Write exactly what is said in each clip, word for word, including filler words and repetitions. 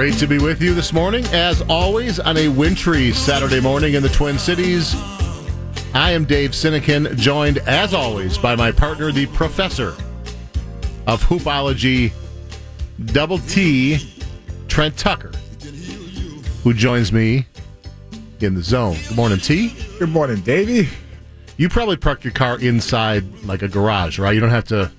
Great to be with you this morning, as always, on a wintry Saturday morning in the Twin Cities. I am Dave Sinekin, joined, as always, by my partner, the professor of hoopology, Double T, Trent Tucker, who joins me in the zone. Good morning, T. Good morning, Davey. You probably park your car inside like a garage, right? You don't have to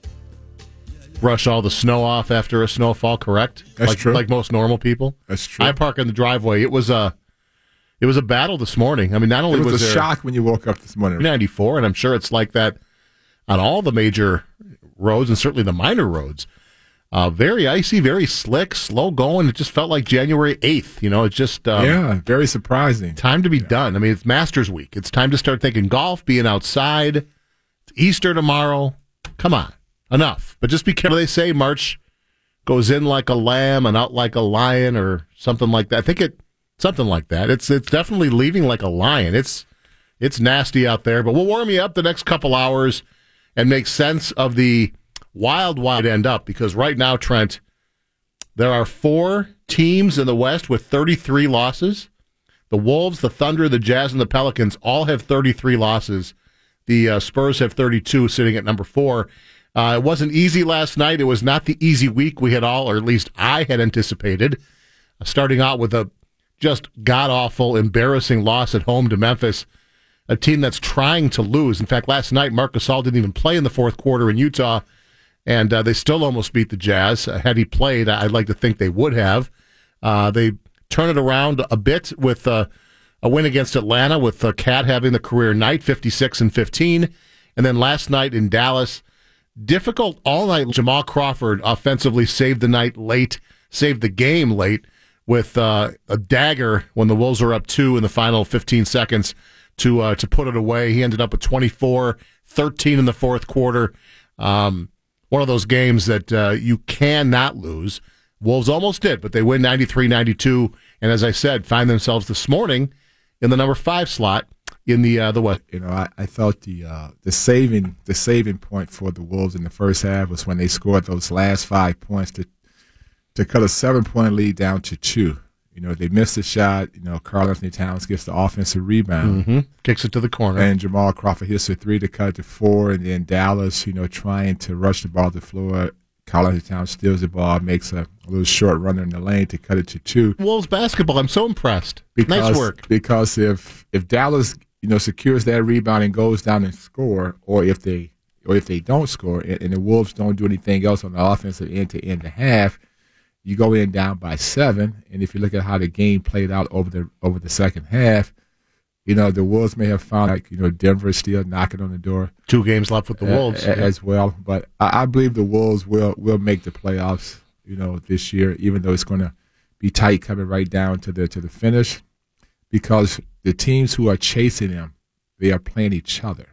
brush all the snow off after a snowfall, correct? That's like, true. Like most normal people. That's true. I park in the driveway. It was a, it was a battle this morning. I mean, not only it was, was a there shock when you woke up this morning. ninety-four, and I'm sure it's like that on all the major roads and certainly the minor roads. Uh, very icy, very slick, slow going. It just felt like January eighth. You know, it's just um, yeah, very surprising. Time to be yeah. done. I mean, it's Masters Week. It's time to start thinking golf, being outside. It's Easter tomorrow. Come on. Enough. But just be careful. They say March goes in like a lamb and out like a lion or something like that. I think it, something like that. It's it's definitely leaving like a lion. It's it's nasty out there. But we'll warm you up the next couple hours and make sense of the wild, wild end up. Because right now, Trent, there are four teams in the West with thirty-three losses. The Wolves, the Thunder, the Jazz, and the Pelicans all have thirty-three losses. The uh, Spurs have thirty-two, sitting at number four. Uh, it wasn't easy last night. It was not the easy week we had all, or at least I had anticipated. Uh, starting out with a just god-awful, embarrassing loss at home to Memphis, a team that's trying to lose. In fact, last night, Marc Gasol didn't even play in the fourth quarter in Utah, and uh, they still almost beat the Jazz. Uh, had he played, I'd like to think they would have. Uh, they turn it around a bit with uh, a win against Atlanta, with uh, Cat having the career night, fifty-six and fifteen. And then last night in Dallas, difficult all night. Jamal Crawford offensively saved the night late, saved the game late with uh, a dagger when the Wolves were up two in the final fifteen seconds to uh, to put it away. He ended up with twenty-four, thirteen in the fourth quarter. Um, one of those games that uh, you cannot lose. Wolves almost did, but they win ninety-three ninety-two, and as I said, find themselves this morning in the number five slot in the uh, the West. You know, I, I thought the uh, the saving the saving point for the Wolves in the first half was when they scored those last five points to to cut a seven point lead down to two. You know, they missed a shot. You know, Karl-Anthony Towns gets the offensive rebound, mm-hmm. kicks it to the corner, and Jamal Crawford hits a three to cut it to four. And then Dallas, you know, trying to rush the ball to the floor. Karl-Anthony Towns steals the ball, makes a, a little short runner in the lane to cut it to two. Wolves basketball, I'm so impressed. Because, nice work. Because if if Dallas, you know, secures that rebound and goes down and score, or if they or if they don't score and, and the Wolves don't do anything else on the offensive end to end the half, you go in down by seven. And if you look at how the game played out over the over the second half, you know, the Wolves may have found, like, you know, Denver still knocking on the door. Two games left with the Wolves. A, a, as well. But I, I believe the Wolves will, will make the playoffs, you know, this year, even though it's going to be tight coming right down to the to the finish, because the teams who are chasing them, they are playing each other.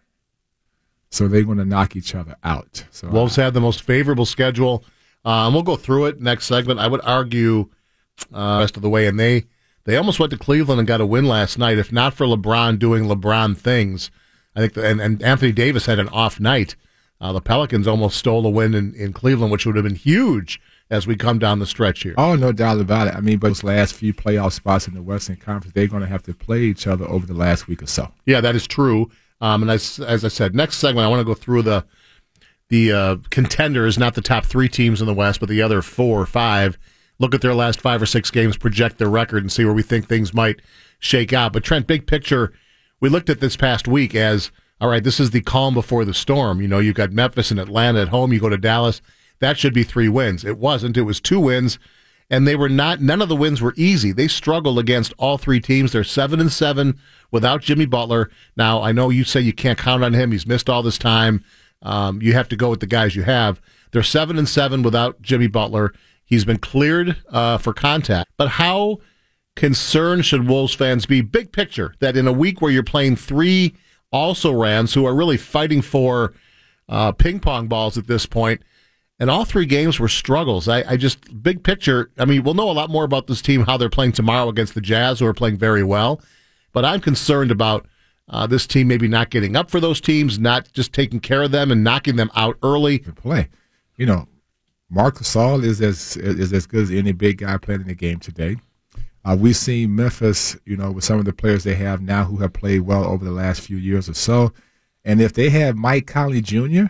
So they're going to knock each other out. So Wolves I, have the most favorable schedule. Um, we'll go through it next segment. I would argue uh, the rest of the way, and they They almost went to Cleveland and got a win last night. If not for LeBron doing LeBron things, I think, the, and, and Anthony Davis had an off night. Uh, the Pelicans almost stole a win in, in Cleveland, which would have been huge as we come down the stretch here. Oh, no doubt about it. I mean, but those last few playoff spots in the Western Conference, they're going to have to play each other over the last week or so. Yeah, that is true. Um, and as, as I said, next segment, I want to go through the the uh, contenders, not the top three teams in the West, but the other four or five. Look at their last five or six games, project their record, and see where we think things might shake out. But, Trent, big picture, we looked at this past week as, all right, this is the calm before the storm. You know, you've got Memphis and Atlanta at home. You go to Dallas. That should be three wins. It wasn't. It was two wins, and they were not. None of the wins were easy. They struggled against all three teams. They're seven and seven without Jimmy Butler. Now, I know you say you can't count on him. He's missed all this time. Um, you have to go with the guys you have. They're seven and seven without Jimmy Butler. He's been cleared uh, for contact. But how concerned should Wolves fans be, big picture, that in a week where you're playing three also-rans who are really fighting for uh, ping-pong balls at this point, and all three games were struggles. I, I just, big picture, I mean, we'll know a lot more about this team, how they're playing tomorrow against the Jazz, who are playing very well. But I'm concerned about uh, this team maybe not getting up for those teams, not just taking care of them and knocking them out early. Play. You know, Marc Gasol is as is as good as any big guy playing in the game today. Uh, we've seen Memphis, you know, with some of the players they have now who have played well over the last few years or so. And if they had Mike Conley Junior,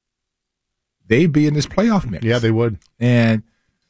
they'd be in this playoff mix. Yeah, they would. And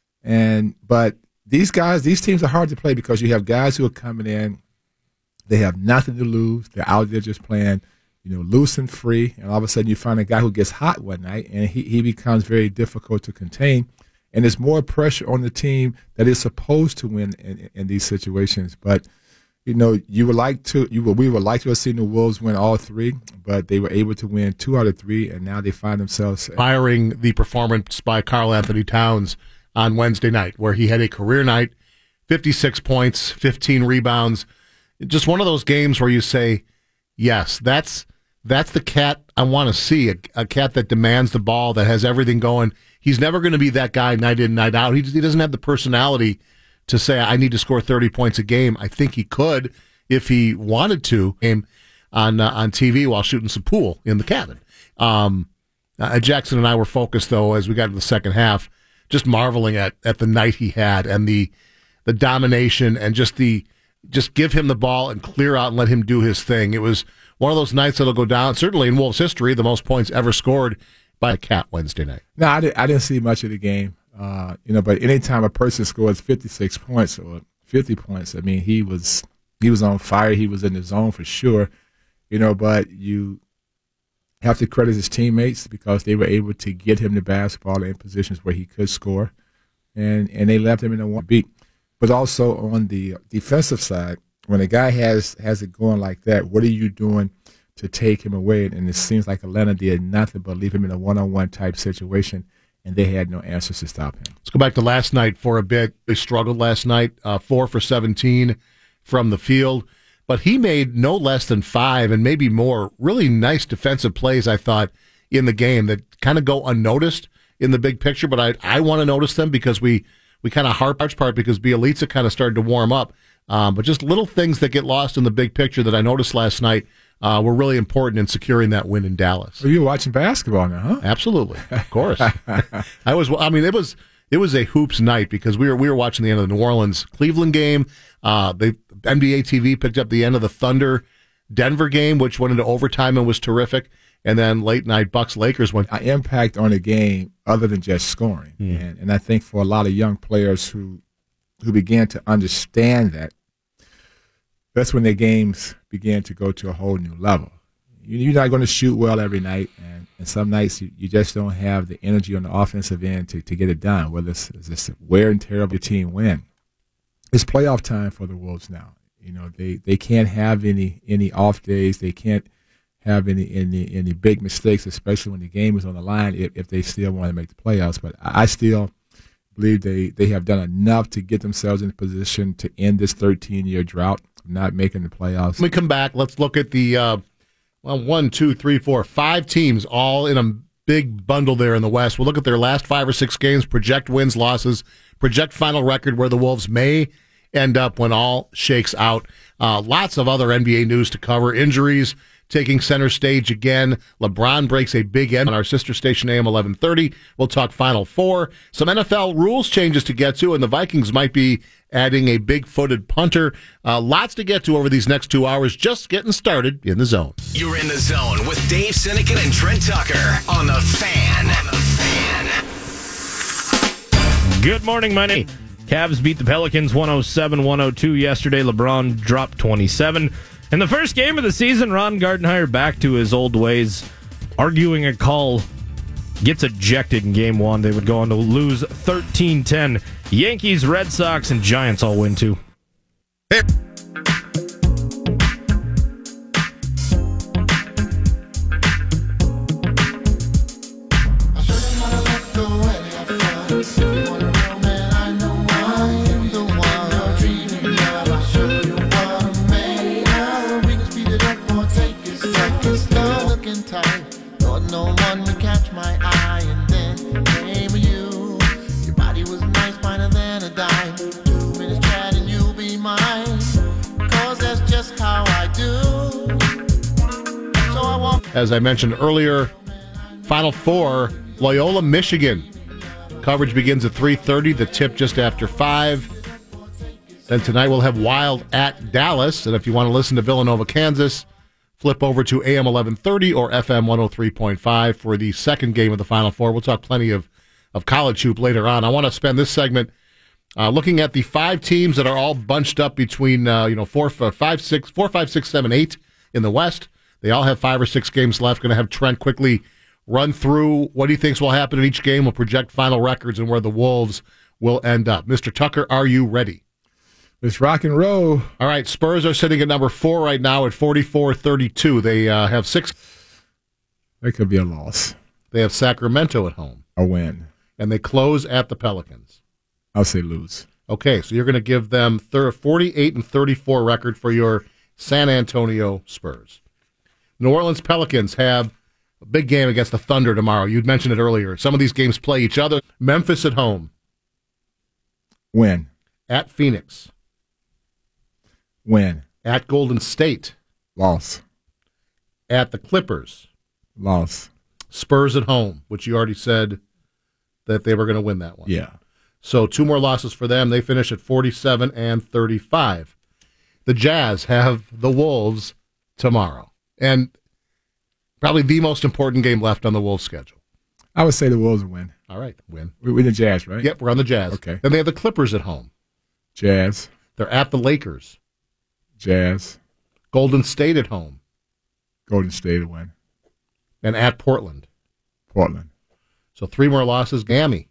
and but these guys, these teams are hard to play because you have guys who are coming in. They have nothing to lose. They're out there just playing, you know, loose and free. And all of a sudden you find a guy who gets hot one night, and he, he becomes very difficult to contain. And there's more pressure on the team that is supposed to win in, in these situations. But, you know, you would like to, you would, we would like to have seen the Wolves win all three, but they were able to win two out of three, and now they find themselves firing the performance by Karl Anthony Towns on Wednesday night, where he had a career night, fifty-six points, fifteen rebounds. Just one of those games where you say, yes, that's that's the cat I want to see, a, a cat that demands the ball, that has everything going. He's never going to be that guy night in, night out. He, he doesn't have the personality to say, I need to score thirty points a game. I think he could if he wanted to game on uh, on T V while shooting some pool in the cabin. Um, uh, Jackson and I were focused, though, as we got to the second half, just marveling at, at the night he had and the the domination and just the just give him the ball and clear out and let him do his thing. It was one of those nights that'll go down, certainly in Wolves history, the most points ever scored by a Cat Wednesday night. No, I, did, I didn't see much of the game, uh, you know. But anytime a person scores fifty-six points or fifty points, I mean, he was he was on fire. He was in the zone for sure, you know. But you have to credit his teammates because they were able to get him the basketball in positions where he could score, and and they left him in a one beat. But also on the defensive side, when a guy has has it going like that, what are you doing to take him away? And it seems like Atlanta did nothing but leave him in a one-on-one type situation, and they had no answers to stop him. Let's go back to last night for a bit. They struggled last night, uh, four for seventeen from the field, but he made no less than five and maybe more really nice defensive plays, I thought, in the game that kind of go unnoticed in the big picture, but I I want to notice them because we, we kind of harp part because Bjelica kind of started to warm up. Um, but just little things that get lost in the big picture that I noticed last night uh, were really important in securing that win in Dallas. Well, you were watching basketball now, huh? Absolutely, of course. I was. I mean, it was it was a hoops night because we were we were watching the end of the New Orleans Cleveland game. Uh, they N B A T V picked up the end of the Thunder Denver game, which went into overtime and was terrific. And then late night Bucks Lakers went. An impact on the game other than just scoring, Mm. and and I think for a lot of young players who who began to understand that, that's when their games began to go to a whole new level. You're not going to shoot well every night, and, and some nights you, you just don't have the energy on the offensive end to, to get it done, whether it's, it's just wear and tear of your team win. It's playoff time for the Wolves now. You know, they, they can't have any any off days. They can't have any any any big mistakes, especially when the game is on the line, if, if they still want to make the playoffs. But I still believe they, they have done enough to get themselves in a position to end this thirteen-year drought of not making the playoffs. When we come back, let's look at the, uh, well, one, two, three, four, five teams all in a big bundle there in the West. We'll look at their last five or six games, project wins, losses, project final record where the Wolves may end up when all shakes out. Uh, lots of other N B A news to cover. Injuries taking center stage again. LeBron breaks a big end on our sister station A M eleven thirty. We'll talk Final Four. Some N F L rules changes to get to, and the Vikings might be adding a big-footed punter. Uh, lots to get to over these next two hours. Just getting started in the zone. You're in the zone with Dave Sinekin and Trent Tucker on the Fan. On the Fan. Good morning, my name. Cavs beat the Pelicans one oh seven one oh two yesterday. LeBron dropped twenty-seven. In the first game of the season, Ron Gardenhire back to his old ways, arguing a call, gets ejected in game one. They would go on to lose thirteen ten. Yankees, Red Sox, and Giants all win too. Hey. As I mentioned earlier, Final Four, Loyola, Michigan Coverage begins at three thirty, the tip just after five. Then tonight we'll have Wild at Dallas. And if you want to listen to Villanova, Kansas, flip over to A M eleven thirty or F M one oh three point five for the second game of the Final Four. We'll talk plenty of, of college hoop later on. I want to spend this segment uh, looking at the five teams that are all bunched up between uh, you know four, five, six, four, five, six, seven, eight in the West. They all have five or six games left. Going to have Trent quickly run through what he thinks will happen in each game. We'll project final records and where the Wolves will end up. Mister Tucker, are you ready? Let's rock and roll. All right, Spurs are sitting at number four right now at forty-four thirty-two. They uh, have six. That could be a loss. They have Sacramento at home. A win. And they close at the Pelicans. I'll say lose. Okay, so you're going to give them forty-eight and thirty-four record for your San Antonio Spurs. New Orleans Pelicans have a big game against the Thunder tomorrow. You'd mentioned it earlier. Some of these games play each other. Memphis at home. Win. At Phoenix. Win. At Golden State. Loss. At the Clippers. Loss. Spurs at home, which you already said that they were going to win that one. Yeah. So two more losses for them. They finish at forty-seven and thirty-five. The Jazz have the Wolves tomorrow. And probably the most important game left on the Wolves' schedule. I would say the Wolves win. All right, win. We win the Jazz, right? Yep, we're on the Jazz. Okay. Then they have the Clippers at home. Jazz. They're at the Lakers. Jazz. Golden State at home. Golden State to win. And at Portland. Portland. So three more losses. Gammy.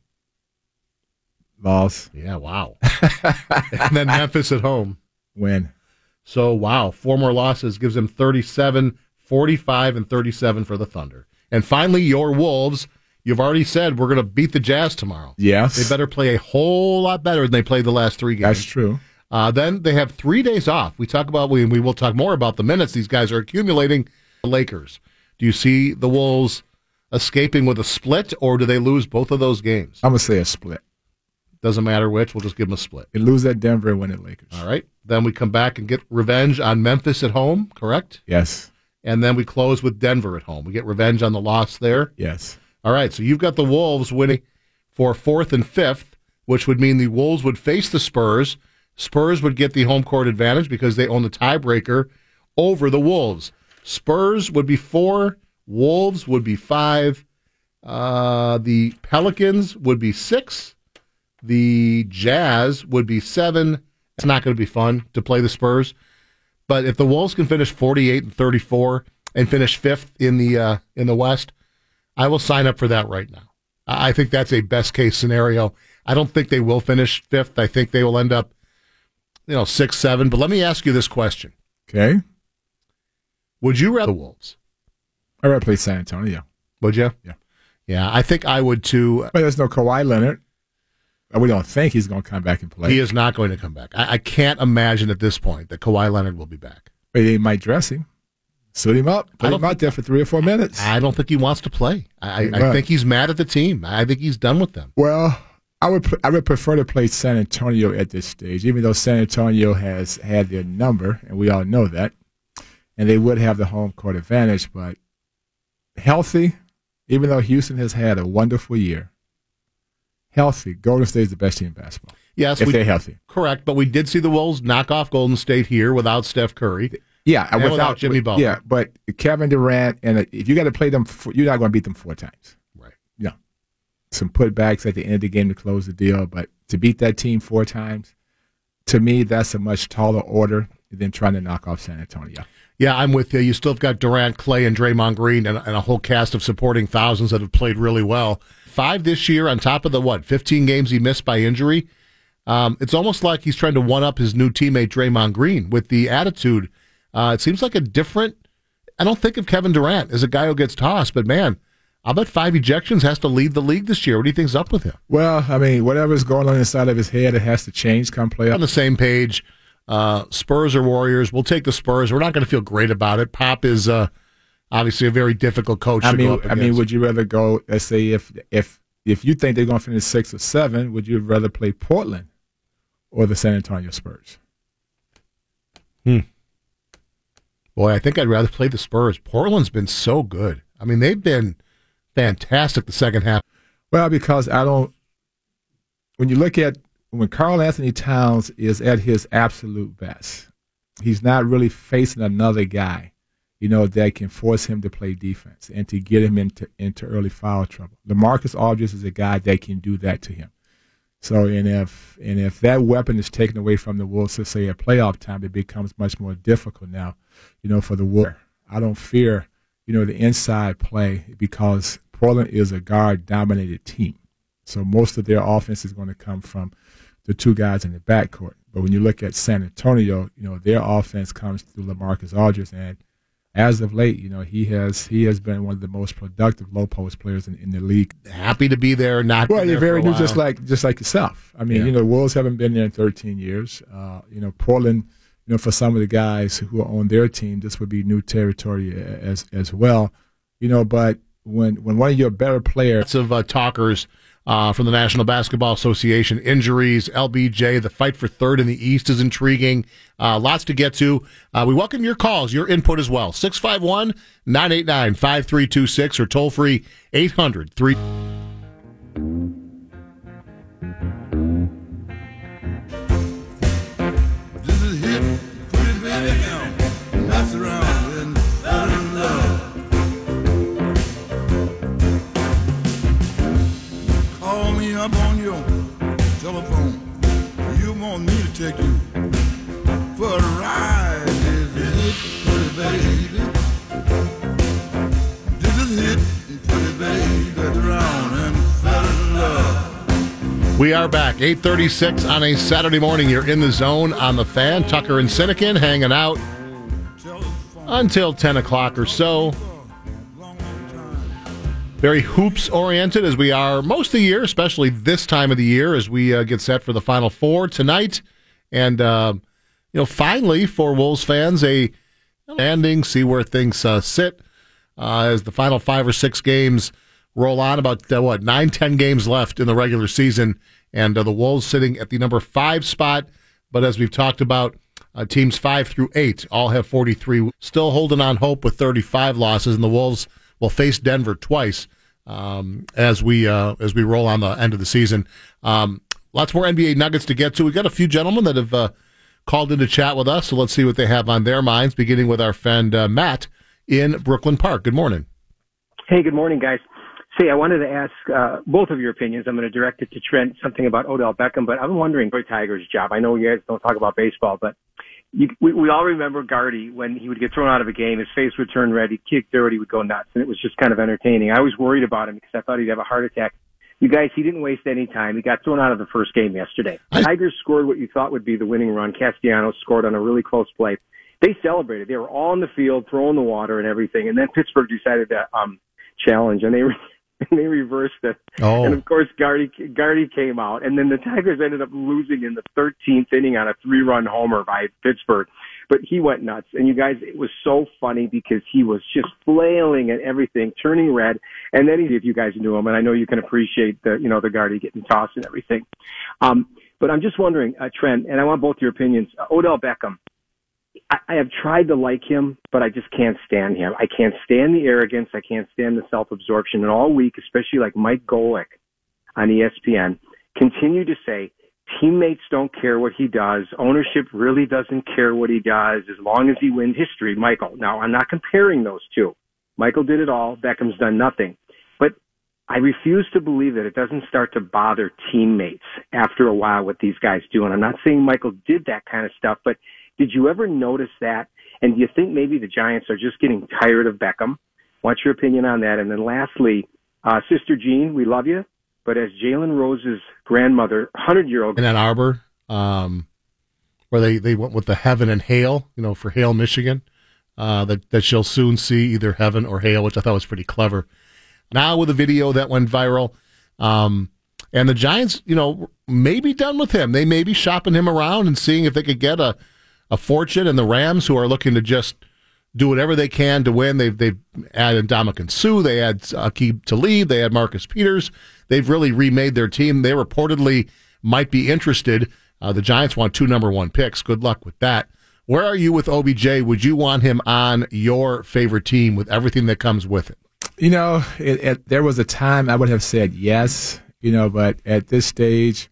Loss. Yeah, wow. And then Memphis at home. Win. So, wow, four more losses gives them thirty-seven, forty-five, and thirty-seven for the Thunder. And finally, your Wolves. You've already said we're going to beat the Jazz tomorrow. Yes. They better play a whole lot better than they played the last three games. That's true. Uh, then they have three days off. We talk about we we will talk more about the minutes these guys are accumulating. The Lakers. Do you see the Wolves escaping with a split, or do they lose both of those games? I'm going to say a split. Doesn't matter which. We'll just give them a split. They lose at Denver and win at Lakers. All right. Then we come back and get revenge on Memphis at home, correct? Yes. And then we close with Denver at home. We get revenge on the loss there. Yes. All right. So you've got the Wolves winning for fourth and fifth, which would mean the Wolves would face the Spurs. Spurs would get the home court advantage because they own the tiebreaker over the Wolves. Spurs would be four. Wolves would be five. Uh, the Pelicans would be six. The Jazz would be seven. It's not going to be fun to play the Spurs. But if the Wolves can finish forty-eight and thirty-four and finish fifth in the uh, in the West, I will sign up for that right now. I think that's a best case scenario. I don't think they will finish fifth. I think they will end up, you know, six, seven. But let me ask you this question: Okay. Would you rather the Wolves? I'd rather play San Antonio. Would you? Yeah. Yeah, I think I would too. But there's no Kawhi Leonard. We don't think he's going to come back and play. He is not going to come back. I, I can't imagine at this point that Kawhi Leonard will be back. But they might dress him, suit him up, put him out there for three or four minutes. I don't think he wants to play. I, I think he's mad at the team. I think he's done with them. Well, I would I would prefer to play San Antonio at this stage, even though San Antonio has had their number, and we all know that, and they would have the home court advantage. But healthy, even though Houston has had a wonderful year, healthy, Golden State is the best team in basketball. Yes, if we, they're healthy. Correct, but we did see the Wolves knock off Golden State here without Steph Curry. Yeah, and without, without Jimmy Butler. Yeah, but Kevin Durant, and if you got to play them, four, you're not going to beat them four times. Right. Yeah. Some putbacks at the end of the game to close the deal, but to beat that team four times, to me, that's a much taller order than trying to knock off San Antonio. Yeah, I'm with you. You still have got Durant, Clay, and Draymond Green, and, and a whole cast of supporting thousands that have played really well. Five this year on top of the, what, fifteen games he missed by injury. Um, it's almost like he's trying to one-up his new teammate Draymond Green with the attitude. Uh, it seems like a different – I don't think of Kevin Durant as a guy who gets tossed, but, man, I'll bet five ejections has to lead the league this year. What do you think's up with him? Well, I mean, whatever's going on inside of his head, it has to change come playoff. On the same page, uh, Spurs or Warriors, we'll take the Spurs. We're not going to feel great about it. Pop is uh, obviously a very difficult coach I to mean, go up I against. mean, would you rather go, let's say, if if if you think they're going to finish six or seven, would you rather play Portland or the San Antonio Spurs? Hmm. Boy, I think I'd rather play the Spurs. Portland's been so good. I mean, they've been fantastic the second half. Well, because I don't when you look at when Karl Anthony Towns is at his absolute best, he's not really facing another guy, you know, that can force him to play defense and to get him into into early foul trouble. LaMarcus Aldridge is a guy that can do that to him. So, and if and if that weapon is taken away from the Wolves, to say at playoff time, it becomes much more difficult now, you know, for the Wolves. I don't fear, you know, the inside play because Portland is a guard-dominated team. So most of their offense is going to come from the two guys in the backcourt. But when you look at San Antonio, you know, their offense comes through LaMarcus Aldridge, and as of late, you know, he has he has been one of the most productive low post players in, in the league. Happy to be there, not well, you're very new, while. just like just like yourself. I mean, yeah. you know, the Wolves haven't been there in thirteen years. Uh, you know, Portland, you know, for some of the guys who are on their team, this would be new territory as as well. You know, but when when one of your better players, lots of uh, talkers uh, from the National Basketball Association, injuries, L B J, the fight for third in the East is intriguing. Uh, lots to get to. Uh, we welcome your calls, your input as well. six five one, nine eight nine, five three two six or toll free eight hundred three. This is hit, put it baby down, mess around and fall in love. Call me up on your telephone. You want me to take you for a ride. This is hit, put it baby. This is hit, put it baby, mess around and fall in love. We are back, eight thirty-six on a Saturday morning. You're in the zone on the Fan. Tucker and Sinekin hanging out until ten o'clock or so. Very hoops-oriented as we are most of the year, especially this time of the year as we uh, get set for the Final Four tonight. And, uh, you know, finally, for Wolves fans, a landing, see where things uh, sit uh, as the final five or six games roll on. About, uh, what, nine, ten games left in the regular season. And uh, the Wolves sitting at the number five spot. But as we've talked about, uh, teams five through eight all have forty-three. Still holding on hope with thirty-five losses. And the Wolves will face Denver twice um, as we uh, as we roll on the end of the season. Um, lots more N B A nuggets to get to. We've got a few gentlemen that have uh, called in to chat with us, so let's see what they have on their minds, beginning with our friend uh, Matt in Brooklyn Park. Good morning. Hey, good morning, guys. Say, I wanted to ask uh, both of your opinions. I'm going to direct it to Trent, something about Odell Beckham, but I'm wondering for Tiger's job. I know you guys don't talk about baseball, but You, we, we all remember Gardy when he would get thrown out of a game. His face would turn red. He'd kick dirt. He would go nuts. And it was just kind of entertaining. I was worried about him because I thought he'd have a heart attack. You guys, he didn't waste any time. He got thrown out of the first game yesterday. I, Tigers scored what you thought would be the winning run. Castellanos scored on a really close play. They celebrated. They were all in the field, throwing the water and everything. And then Pittsburgh decided to um, challenge, and they re- and they reversed it. Oh. And, of course, Gardy, Gardy came out. And then the Tigers ended up losing in the thirteenth inning on a three-run homer by Pittsburgh. But he went nuts. And, you guys, it was so funny because he was just flailing at everything, turning red. And then, he, if you guys knew him, and I know you can appreciate the, you know, the Gardy getting tossed and everything. Um, but I'm just wondering, uh, Trent, and I want both your opinions. Uh, Odell Beckham. I, I have tried to like him, but I just can't stand him. I can't stand the arrogance. I can't stand the self-absorption. And all week, especially like Mike Golick on E S P N, continue to say teammates don't care what he does. Ownership really doesn't care what he does as long as he wins history. Michael. Now, I'm not comparing those two. Michael did it all. Beckham's done nothing. But I refuse to believe that it doesn't start to bother teammates after a while what these guys do. And I'm not saying Michael did that kind of stuff, but did you ever notice that? And do you think maybe the Giants are just getting tired of Beckham? What's your opinion on that? And then lastly, uh, Sister Jean, we love you. But as Jalen Rose's grandmother, hundred-year-old... In Ann Arbor, um, where they, they went with the heaven and hail, you know, for Hale, Michigan, uh, that, that she'll soon see either heaven or hail, which I thought was pretty clever. Now with a video that went viral, um, and the Giants, you know, may be done with him. They may be shopping him around and seeing if they could get a, a fortune. And the Rams, who are looking to just do whatever they can to win, they've, they've added Ndamukong Suh, they had Aqib Talib, they had Marcus Peters. They've really remade their team. They reportedly might be interested. Uh, the Giants want two number one picks. Good luck with that. Where are you with O B J? Would you want him on your favorite team with everything that comes with it? You know, it, it, there was a time I would have said yes, you know, but at this stage,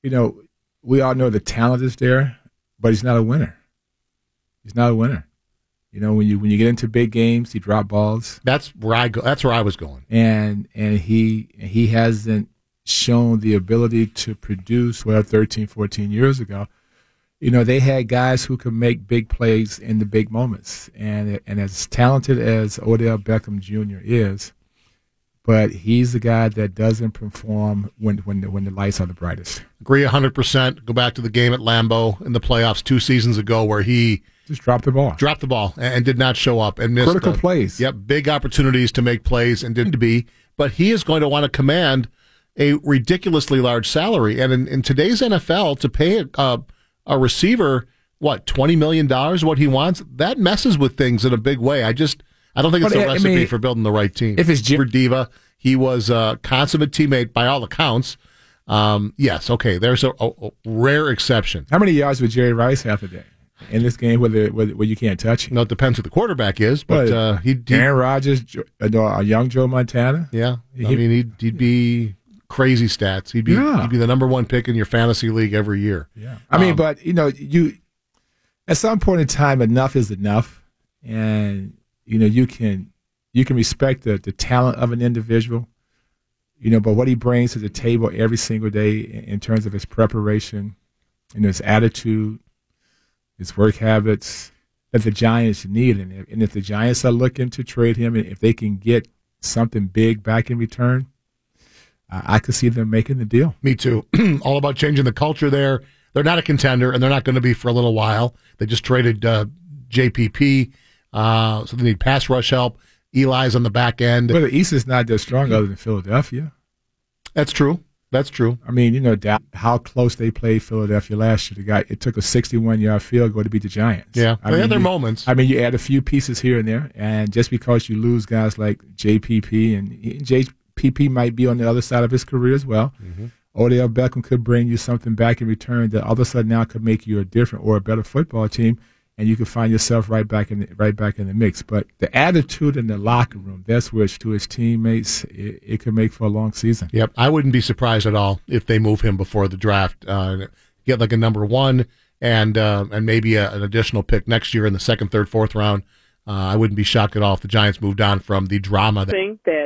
you know, we all know the talent is there, but he's not a winner. He's not a winner. You know, when you when you get into big games, he drop balls. That's where I go. That's where I was going. And and he he hasn't shown the ability to produce well thirteen, fourteen years ago. You know, they had guys who could make big plays in the big moments. And and as talented as Odell Beckham Junior is, but he's the guy that doesn't perform when when the, when the lights are the brightest. Agree one hundred percent. Go back to the game at Lambeau in the playoffs two seasons ago where he just dropped the ball. Dropped the ball and did not show up and missed critical the, plays. Yep, big opportunities to make plays and didn't be. But he is going to want to command a ridiculously large salary. And in, in today's N F L, to pay a, a receiver, what, twenty million dollars, what he wants, that messes with things in a big way. I just, I don't think it's but a I recipe mean, for building the right team. If it's Jim- for Diva, he was a consummate teammate by all accounts. Um, yes, okay, there's a, a, a rare exception. How many yards would Jerry Rice have today in this game where, the, where, where you can't touch him? No, it depends who the quarterback is, but Well, uh, he, he Aaron Rodgers, uh, no, a young Joe Montana. yeah, I He- mean, he'd, he'd be crazy stats. He'd be Yeah. he'd be the number one pick in your fantasy league every year. Yeah, I mean, Um, but you know, you at some point in time, enough is enough, and you know, you can you can respect the the talent of an individual, you know, but what he brings to the table every single day in, in terms of his preparation, and his attitude, his work habits that the Giants need, and if, and if the Giants are looking to trade him, and if they can get something big back in return, I could see them making the deal. Me too. All about changing the culture there. They're not a contender, and they're not going to be for a little while. They just traded uh, J P P, uh, so they need pass rush help. Eli's on the back end. Well, the East is not that strong other than Philadelphia. That's true. That's true. I mean, you know, that, how close they played Philadelphia last year. The guy, it took a sixty-one yard field goal to beat the Giants. Yeah, I they mean, had their you, moments. I mean, you add a few pieces here and there, and just because you lose guys like J P P, and J P P might be on the other side of his career as well. Mm-hmm. Odell Beckham could bring you something back in return that all of a sudden now could make you a different or a better football team, and you could find yourself right back in the, right back in the mix. But the attitude in the locker room, that's which to his teammates, it, it could make for a long season. Yep, I wouldn't be surprised at all if they move him before the draft. Uh, get like a number one and uh, and maybe a, an additional pick next year in the second, third, fourth round. Uh, I wouldn't be shocked at all if the Giants moved on from the drama. I That, think that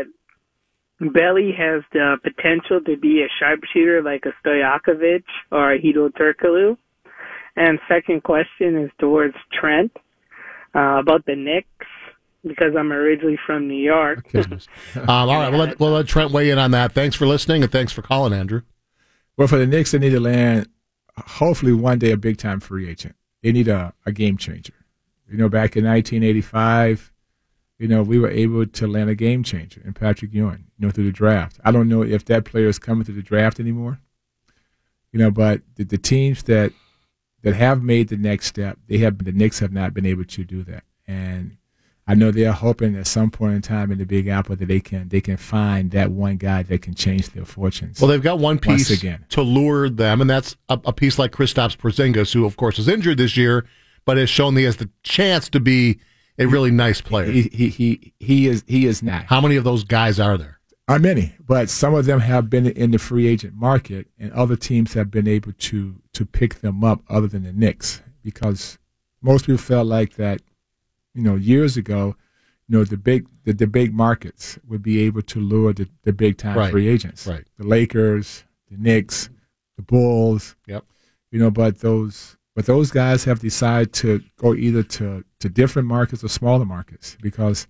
Belly has the potential to be a sharpshooter like a Stojakovic or a Hideo Turkoglu. And second question is towards Trent uh, about the Knicks, because I'm originally from New York. um, all right, we'll let, we'll let Trent weigh in on that. Thanks for listening, and thanks for calling, Andrew. Well, for the Knicks, they need to land, hopefully one day, a big-time free agent. They need a, a game changer. You know, back in nineteen eighty-five, you know, we were able to land a game changer in Patrick Ewing, you know, through the draft. I don't know if that player is coming through the draft anymore, you know, but the, the teams that that have made the next step, they have the Knicks have not been able to do that. And I know they are hoping at some point in time in the Big Apple that they can they can find that one guy that can change their fortunes. Well, they've got one piece Once again. to lure them, and that's a, a piece like Kristaps Porzingis, who, of course, is injured this year, but has shown he has the chance to be a really nice player. He he he, he is he is not. How many of those guys are there? Are many, but some of them have been in the free agent market, and other teams have been able to to pick them up other than the Knicks, because most people felt like that, you know, years ago, you know, the big the, the big markets would be able to lure the, the big time Right. free agents. Right. The Lakers, the Knicks, the Bulls. Yep. You know, but those but those guys have decided to go either to, to different markets or smaller markets, because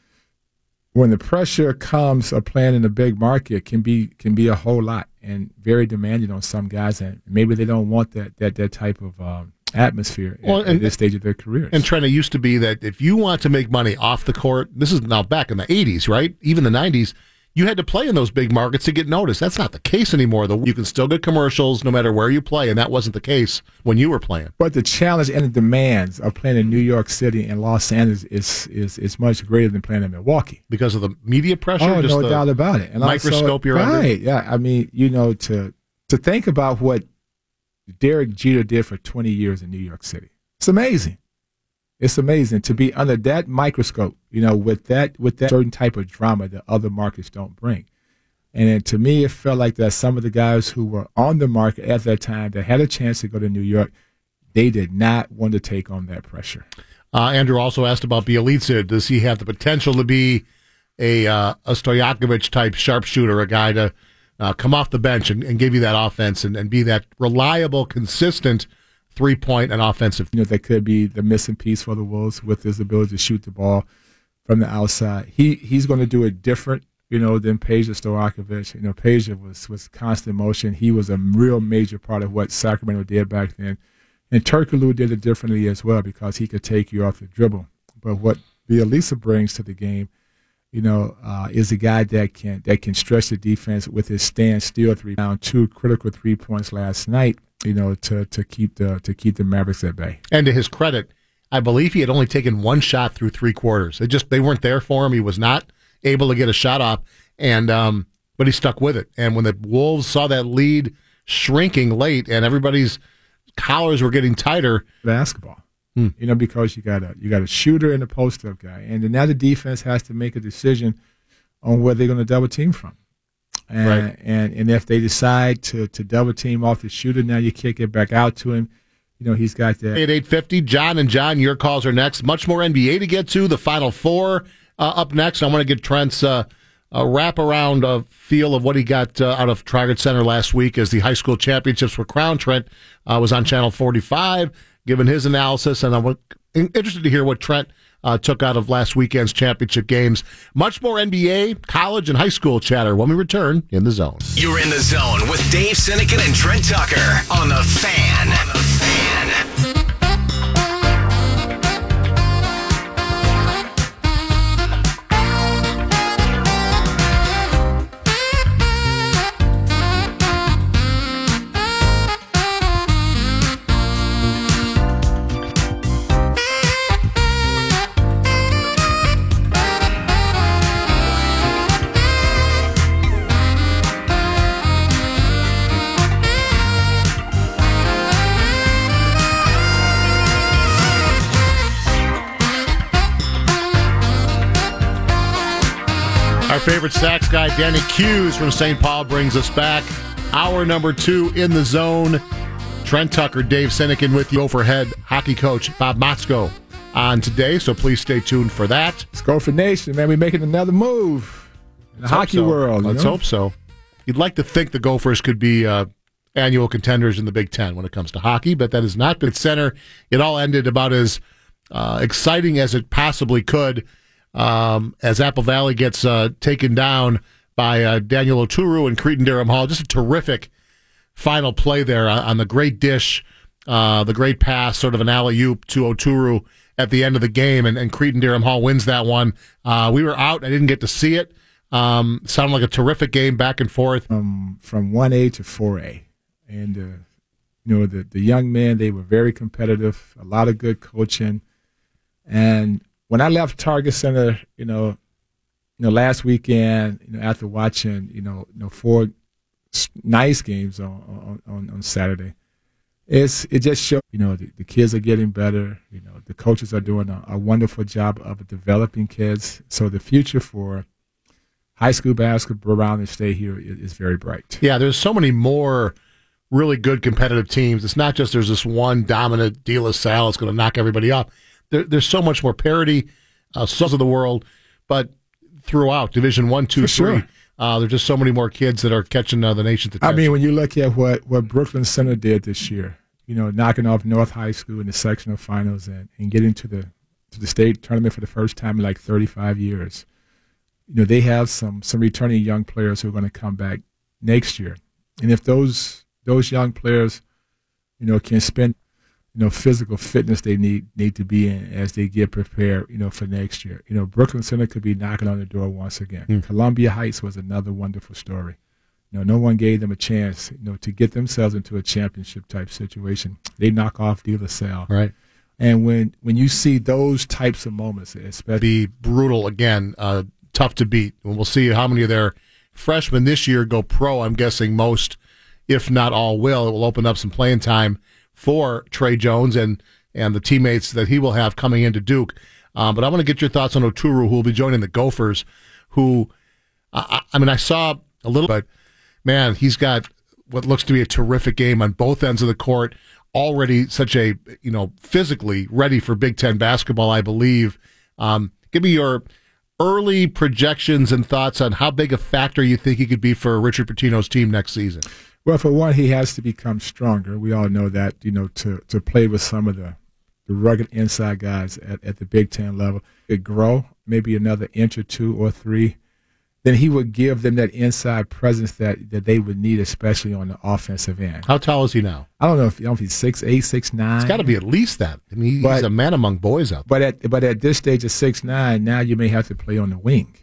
when the pressure comes of playing in a big market can be can be a whole lot and very demanding on some guys, and maybe they don't want that that, that type of um, atmosphere Well, at, and- at this stage of their careers. And Trent, it used to be that if you want to make money off the court, this is now back in the eighties, right? Even the nineties, you had to play in those big markets to get noticed. That's not the case anymore, though. You can still get commercials no matter where you play, and that wasn't the case when you were playing. But the challenge and the demands of playing in New York City and Los Angeles is is, is much greater than playing in Milwaukee. Because of the media pressure? Oh, just no the doubt about it. And microscope also, you're under? right? Yeah, I mean, you know, to to think about what Derek Jeter did for twenty years in New York City, it's amazing. It's amazing to be under that microscope, you know, with that with that certain type of drama that other markets don't bring. And it, to me, it felt like that some of the guys who were on the market at that time that had a chance to go to New York, they did not want to take on that pressure. Uh, Andrew also asked about Bjelica. Does he have the potential to be a uh, a Stojakovic-type sharpshooter, a guy to uh, come off the bench and, and give you that offense and, and be that reliable, consistent three-point and offensive? You know, that could be the missing piece for the Wolves with his ability to shoot the ball from the outside. He He's going to do it different, you know, than Peja Stojakovic. You know, Peja was, was constant motion. He was a real major part of what Sacramento did back then. And Turkoglu did it differently as well because he could take you off the dribble. But what Bjelica brings to the game, you know, uh, is a guy that can that can stretch the defense with his stand-still three. Down two critical three points last night, you know, to to keep the to keep the Mavericks at bay. And to his credit, I believe he had only taken one shot through three quarters. They just they weren't there for him. He was not able to get a shot off, and um, but he stuck with it. And when the Wolves saw that lead shrinking late, and everybody's collars were getting tighter, basketball. Hmm. You know, because you got a you got a shooter and a post-up guy, and then now the defense has to make a decision on where they're going to double team from. And, right. and and if they decide to to double team off the shooter, now you kick it back out to him. You know, he's got that. At eight fifty, John and John, your calls are next. Much more N B A to get to. The Final Four uh, up next. I want to get Trent's uh, a wrap-around uh, feel of what he got uh, out of Traugott Center last week as the high school championships were crowned. Trent uh, was on Channel forty-five, giving his analysis, and I'm interested to hear what Trent uh, took out of last weekend's championship games. Much more N B A, college, and high school chatter when we return in the Zone. You're in the Zone with Dave Sinekin and Trent Tucker on the Fan. On the Fan. Our favorite Stacks guy, Danny Hughes from Saint Paul, brings us back. Hour number two in the Zone. Trent Tucker, Dave Sinekin with you. Gopher head hockey coach Bob Motzko on today, so please stay tuned for that. Let's go for Nation, man. We're making another move in the Let's hockey so. world. Let's you know? hope so. You'd like to think the Gophers could be uh, annual contenders in the Big Ten when it comes to hockey, but that has not been at center. It all ended about as uh, exciting as it possibly could. Um, as Apple Valley gets uh, taken down by uh, Daniel Oturu and Cretin-Derham Hall. Just a terrific final play there on, on the great dish, uh, the great pass, sort of an alley-oop to Oturu at the end of the game, and, and Cretin-Derham Hall wins that one. Uh, we were out. I didn't get to see it. Um, sounded like a terrific game back and forth. Um, from one A to four A. And, uh, you know, the, the young men, they were very competitive, a lot of good coaching. And when I left Target Center, you know, you know, last weekend, you know, after watching, you know, you know, four nice games on on, on Saturday, it's it just showed, you know, the, the kids are getting better. You know, the coaches are doing a, a wonderful job of developing kids. So the future for high school basketball around the state here is, is very bright. Yeah, there's so many more really good competitive teams. It's not just there's this one dominant De La Salle that's going to knock everybody off. There, there's so much more parity, uh, souls of the world, but throughout Division One, Two, For Three, sure. uh, there's just so many more kids that are catching uh, the nation's attention. I mean, when you look at what, what Brooklyn Center did this year, you know, knocking off North High School in the sectional finals and, and getting to the to the state tournament for the first time in like thirty-five years, you know, they have some some returning young players who are going to come back next year, and if those those young players, you know, can spend, you know, physical fitness they need need to be in as they get prepared, you know, for next year. You know, Brooklyn Center could be knocking on the door once again. Mm. Columbia Heights was another wonderful story. You know, no one gave them a chance, you know, to get themselves into a championship type situation. They knock off De La Salle. right, And when when you see those types of moments, especially be brutal again, uh, tough to beat. And we'll see how many of their freshmen this year go pro. I'm guessing most, if not all, will. It will open up some playing time for Trey Jones and, and the teammates that he will have coming into Duke. Um, but I want to get your thoughts on Oturu, who will be joining the Gophers, who, I, I mean, I saw a little, but man, he's got what looks to be a terrific game on both ends of the court. Already such a, you know, physically ready for Big Ten basketball, I believe. Um, give me your early projections and thoughts on how big a factor you think he could be for Richard Pitino's team next season. Well, for one, he has to become stronger. We all know that, you know, to, to play with some of the, the rugged inside guys at, at the Big Ten level, it grow maybe another inch or two or three. Then he would give them that inside presence that, that they would need, especially on the offensive end. How tall is he now? I don't know if, I don't know if he's six eight, six nine. It's got to be at least that. I mean, he's but, a man among boys out there. But at, but at this stage of six nine, now you may have to play on the wing.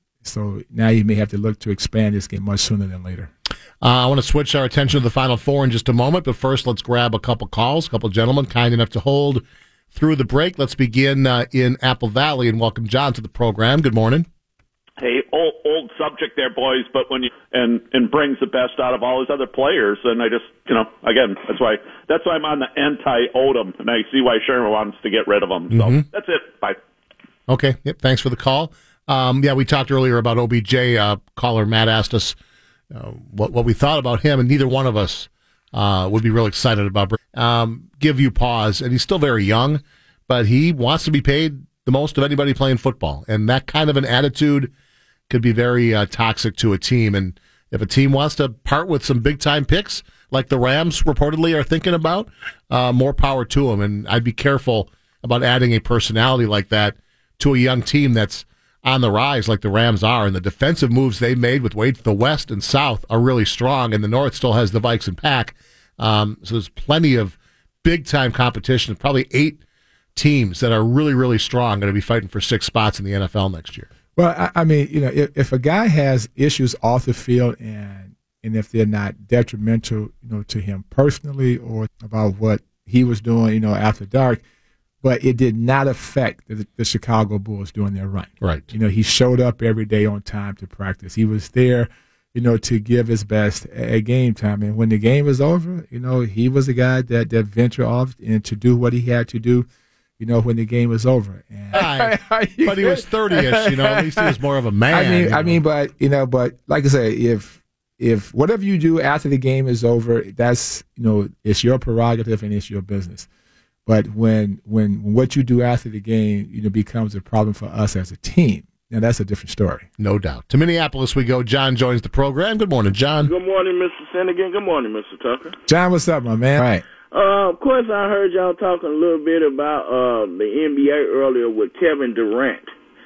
So now you may have to look to expand this game much sooner than later. Uh, I want to switch our attention to the Final Four in just a moment, but first let's grab a couple calls, a couple gentlemen kind enough to hold through the break. Let's begin uh, in Apple Valley and welcome John to the program. Good morning. Hey, old old subject there, boys, but when you and and brings the best out of all his other players, and I just, you know, again, that's why that's why I'm on the anti-Odom, and I see why Sherman wants to get rid of him. So mm-hmm. That's it. Bye. Okay. Yep. Thanks for the call. Um, yeah, we talked earlier about O B J. Uh, caller Matt asked us uh, what what we thought about him, and neither one of us uh, would be real excited about. Um, give you pause, and he's still very young, but he wants to be paid the most of anybody playing football, and that kind of an attitude could be very uh, toxic to a team. And if a team wants to part with some big-time picks, like the Rams reportedly are thinking about, uh, more power to them. And I'd be careful about adding a personality like that to a young team that's on the rise like the Rams are. And the defensive moves they made with Wade, the West and South are really strong, and the North still has the Vikes and Pack. Um, so there's plenty of big-time competition, probably eight teams that are really, really strong going to be fighting for six spots in the N F L next year. Well, I, I mean, you know, if, if a guy has issues off the field and and if they're not detrimental, you know, to him personally or about what he was doing, you know, after dark, but it did not affect the, the Chicago Bulls doing their run. Right. You know, he showed up every day on time to practice. He was there, you know, to give his best at game time. And when the game was over, you know, he was the guy that, that ventured off and to do what he had to do, you know, when the game was over. And right. But he was thirty-ish, you know, at least he was more of a man. I mean, you know? I mean, but, you know, but like I say, if if whatever you do after the game is over, that's, you know, it's your prerogative and it's your business. But when when what you do after the game, you know, becomes a problem for us as a team, now that's a different story. No doubt. To Minneapolis we go. John joins the program. Good morning, John. Good morning, Mister Finnegan. Good morning, Mister Tucker. John, what's up, my man? All right. Uh, of course, I heard y'all talking a little bit about uh, the N B A earlier with Kevin Durant.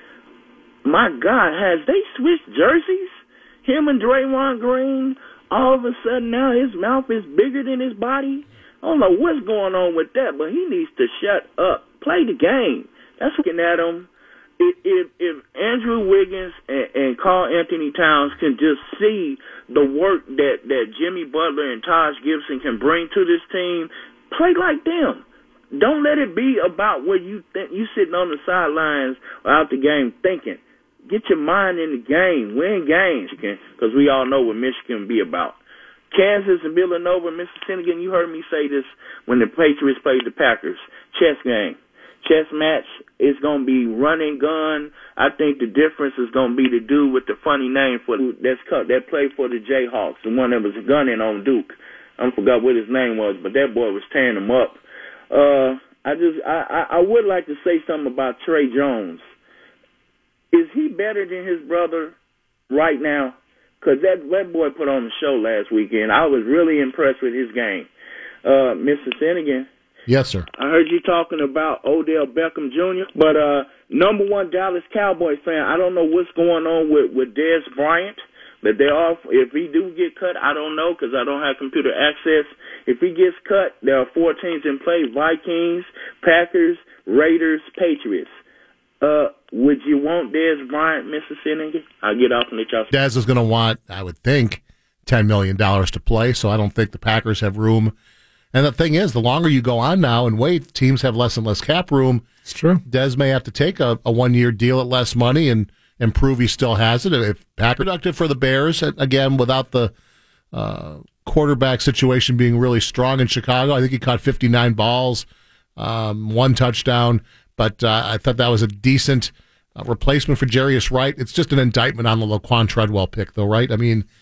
My God, has they switched jerseys? Him and Draymond Green, all of a sudden now his mouth is bigger than his body? I don't know what's going on with that, but he needs to shut up. Play the game. That's looking at him. If, if, if Andrew Wiggins and, and Karl Anthony Towns can just see the work that, that Jimmy Butler and Taj Gibson can bring to this team, play like them. Don't let it be about what you think. You sitting on the sidelines or out the game thinking. Get your mind in the game. Win games, because we all know what Michigan be about. Kansas and Villanova, Mister Finnegan, you heard me say this when the Patriots played the Packers. Chess game. Chess match is going to be run and gun. I think the difference is going to be the dude with the funny name for that's cut, that played for the Jayhawks, the one that was gunning on Duke. I forgot what his name was, but that boy was tearing him up. Uh, I just I, I, I would like to say something about Trey Jones. Is he better than his brother right now? Because that, that boy put on the show last weekend. I was really impressed with his game. Uh, Mister Finnegan. Yes, sir. I heard you talking about Odell Beckham Junior But uh, number one Dallas Cowboy fan, I don't know what's going on with, with Dez Bryant. But they are, if he do get cut, I don't know because I don't have computer access. If he gets cut, there are four teams in play: Vikings, Packers, Raiders, Patriots. Uh, would you want Dez Bryant, Mister Finnegan? I'll get off and let y'all. Dez is going to want, I would think, ten million dollars to play, so I don't think the Packers have room. And the thing is, the longer you go on now and wait, teams have less and less cap room. It's true. Dez may have to take a, a one-year deal at less money and, and prove he still has it. If Packers productive for the Bears, again, without the uh, quarterback situation being really strong in Chicago, I think he caught fifty-nine balls, um, one touchdown. But uh, I thought that was a decent uh, replacement for Jarius Wright. It's just an indictment on the Laquan Treadwell pick, though, right? I mean,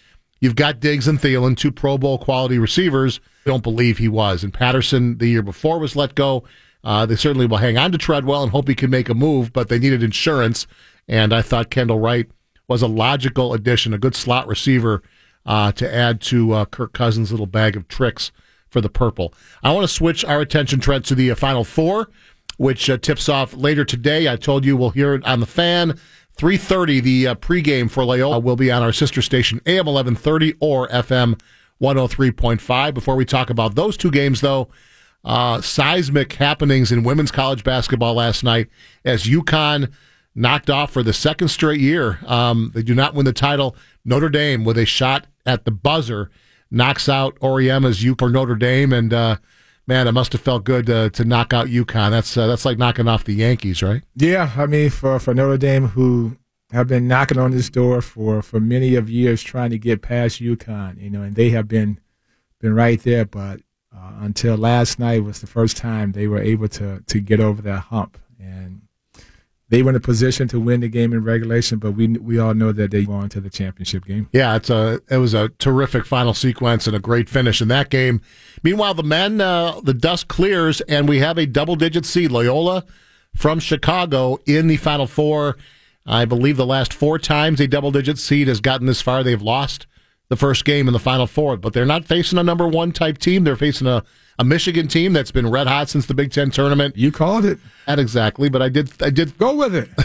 You've got Diggs and Thielen, two Pro Bowl quality receivers. I don't believe he was. And Patterson, the year before, was let go. Uh, they certainly will hang on to Treadwell and hope he can make a move, but they needed insurance. And I thought Kendall Wright was a logical addition, a good slot receiver uh, to add to uh, Kirk Cousins' little bag of tricks for the purple. I want to switch our attention, Trent, to the uh, Final Four, which uh, tips off later today. I told you we'll hear it on the Fan. three thirty, the uh, pregame for Loyola will be on our sister station, A M eleven thirty or F M one oh three point five. Before we talk about those two games, though, uh, seismic happenings in women's college basketball last night as UConn knocked off for the second straight year. Um, they do not win the title. Notre Dame, with a shot at the buzzer, knocks out Oriema's U for Notre Dame, and uh, man, it must have felt good to, to knock out UConn. That's uh, that's like knocking off the Yankees, right? Yeah, I mean, for, for Notre Dame, who have been knocking on this door for, for many of years, trying to get past UConn, you know, and they have been been right there, but uh, until last night was the first time they were able to to get over that hump, and they were in a position to win the game in regulation, but we we all know that they won to the championship game. Yeah, it's a it was a terrific final sequence and a great finish in that game. Meanwhile, the men, uh, the dust clears, and we have a double-digit seed, Loyola from Chicago, in the Final Four. I believe the last four times a double-digit seed has gotten this far, they've lost the first game in the Final Four. But they're not facing a number one type team. They're facing a, a Michigan team that's been red hot since the Big Ten tournament. You called it. Not exactly, but I did. I did go with it.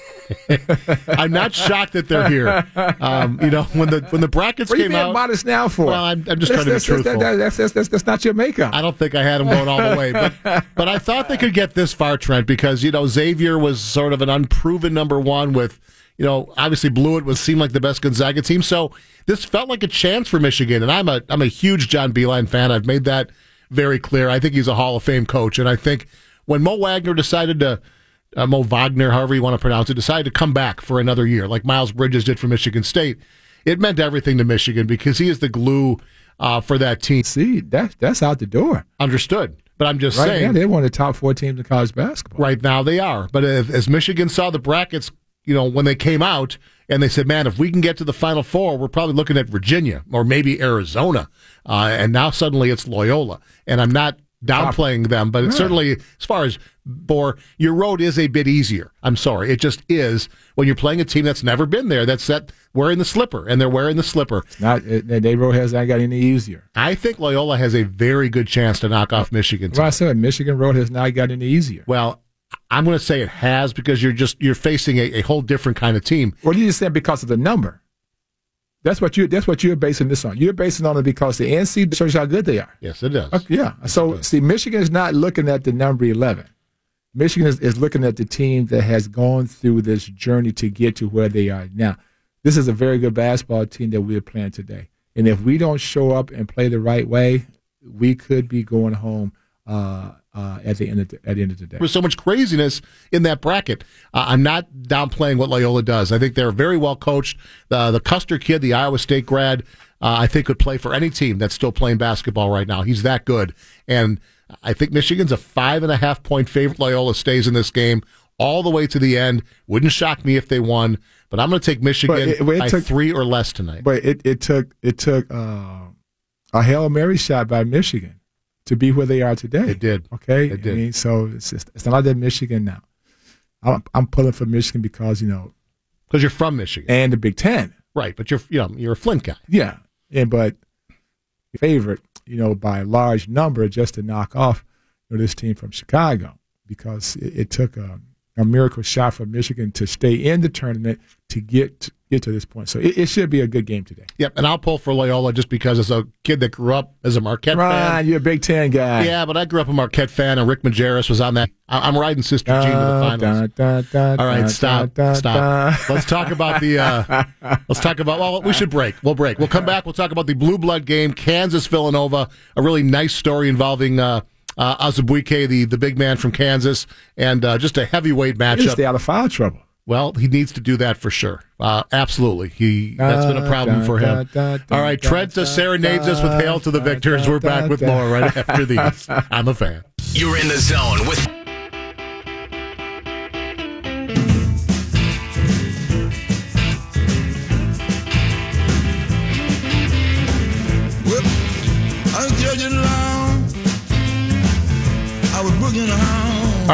I'm not shocked that they're here. Um, you know, when the when the brackets what came are you being out, modest now for? Well, I'm, I'm just that's, trying to be that's, truthful. That, that's, that's, that's, that's not your makeup. I don't think I had them going all the way, but but I thought they could get this far, Trent, because you know Xavier was sort of an unproven number one with. You know, obviously Blewett was seemed like the best Gonzaga team, so this felt like a chance for Michigan. And I'm a I'm a huge John Beilein fan. I've made that very clear. I think he's a Hall of Fame coach, and I think when Mo Wagner decided to uh, Mo Wagner, however you want to pronounce it, decided to come back for another year, like Miles Bridges did for Michigan State, it meant everything to Michigan because he is the glue uh, for that team. See, that that's out the door. Understood. But I'm just right saying, now, they're one of the top four teams in college basketball. Right now, they are. But if, as Michigan saw the brackets. You know, when they came out and they said, man, if we can get to the Final Four, we're probably looking at Virginia or maybe Arizona. Uh, and now suddenly it's Loyola. And I'm not downplaying them, but it's certainly, as far as for your road is a bit easier. I'm sorry. It just is when you're playing a team that's never been there, that's that wearing the slipper, and they're wearing the slipper. It's not, their road has not got any easier. I think Loyola has a very good chance to knock off Michigan. Well, I said Michigan road has not got any easier. Well, I'm going to say it has because you're just you're facing a, a whole different kind of team. Well, you just said because of the number. That's what you that's what you're basing this on. You're basing on it because the N C shows how good they are. Yes, it does. Okay, yeah. So see, Michigan is not looking at the number eleven. Michigan is, is looking at the team that has gone through this journey to get to where they are now. This is a very good basketball team that we're playing today, and if we don't show up and play the right way, we could be going home. Uh, Uh, at the end of the, at the end of the day, there's so much craziness in that bracket. Uh, I'm not downplaying what Loyola does. I think they're very well coached. Uh, the Custer kid, the Iowa State grad, uh, I think could play for any team that's still playing basketball right now. He's that good, and I think Michigan's a five and a half point favorite. Loyola stays in this game all the way to the end. Wouldn't shock me if they won, but I'm going to take Michigan it, it by took, three or less tonight. But it, it took it took uh, a Hail Mary shot by Michigan to be where they are today. It did. Okay? It did. I mean, so it's, just, it's not like that Michigan now. I'm, I'm pulling for Michigan because, you know. Because you're from Michigan. And the Big Ten. Right, but you're, you know, you're a Flint guy. Yeah. And but favorite, you know, by a large number just to knock off you know, this team from Chicago because it, it took a, a miracle shot for Michigan to stay in the tournament to get to, get to this point. So it, it should be a good game today. Yep, and I'll pull for Loyola just because as a kid that grew up as a Marquette Ron, fan. You're a Big Ten guy. Yeah, but I grew up a Marquette fan, and Rick Majerus was on that. I, I'm riding Sister Jean to the finals. Da, da, da, All right, da, stop, da, stop. Da. Let's talk about the. Uh, let's talk about. Well, we should break. We'll break. We'll come back. We'll talk about the blue blood game, Kansas Villanova. A really nice story involving uh, uh, Azubuike, the the big man from Kansas, and uh, just a heavyweight matchup. Stay out of foul trouble. Well, he needs to do that for sure. Uh, absolutely. He That's been a problem for him. All right, Trent serenades us with Hail to the Victors. We're back with more right after these. I'm a fan. You're in the zone with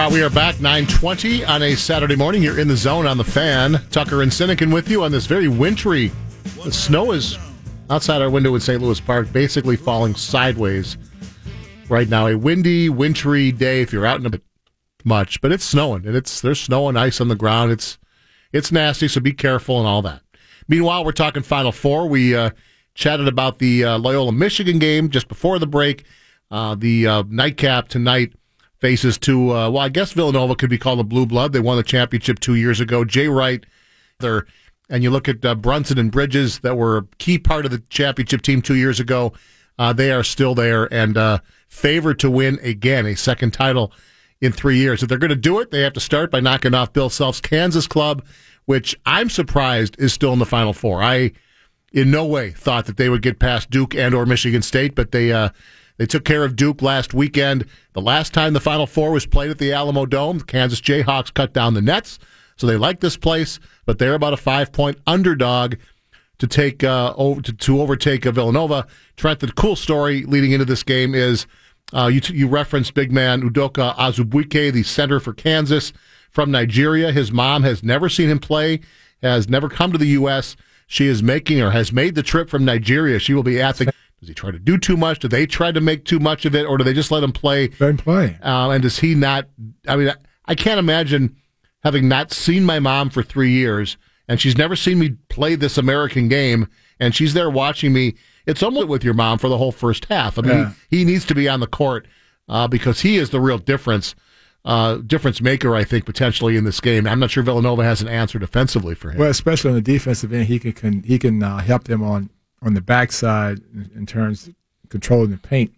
Uh, we are back nine twenty on a Saturday morning. You're in the zone on the Fan. Tucker and Sinekin with you on this very wintry. The snow is outside our window in Saint Louis Park, basically falling sideways right now. A windy, wintry day if you're out in a bit much, but it's snowing, and it's there's snow and ice on the ground. It's it's nasty, so be careful and all that. Meanwhile, we're talking Final Four. We uh, chatted about the uh, Loyola Michigan game just before the break. Uh, the uh, nightcap tonight faces to, uh, well, I guess Villanova could be called a blue blood. They won the championship two years ago. Jay Wright, they're, and you look at uh, Brunson and Bridges that were a key part of the championship team two years ago. Uh, they are still there and uh, favored to win again, a second title in three years. If they're going to do it, they have to start by knocking off Bill Self's Kansas club, which I'm surprised is still in the Final Four. I, in no way, thought that they would get past Duke and or Michigan State, but they uh, they took care of Duke last weekend. The last time the Final Four was played at the Alamo Dome, the Kansas Jayhawks cut down the nets, so they like this place, but they're about a five-point underdog to take uh, over, to, to overtake uh, Villanova. Trent, the cool story leading into this game is uh, you, you referenced big man Udoka Azubuike, the center for Kansas from Nigeria. His mom has never seen him play, has never come to the U S. She is making or has made the trip from Nigeria. She will be at the. Does he try to do too much? Do they try to make too much of it, or do they just let him play? Let him play. Uh, and does he not? I mean, I can't imagine having not seen my mom for three years, and she's never seen me play this American game, and she's there watching me. It's almost with your mom for the whole first half. I mean, Yeah. he, he needs to be on the court uh, because he is the real difference. Uh, difference maker, I think, potentially in this game. I'm not sure Villanova has an answer defensively for him. Well, especially on the defensive end, he can, can he can uh, help them on, on the backside in, in terms of controlling the paint.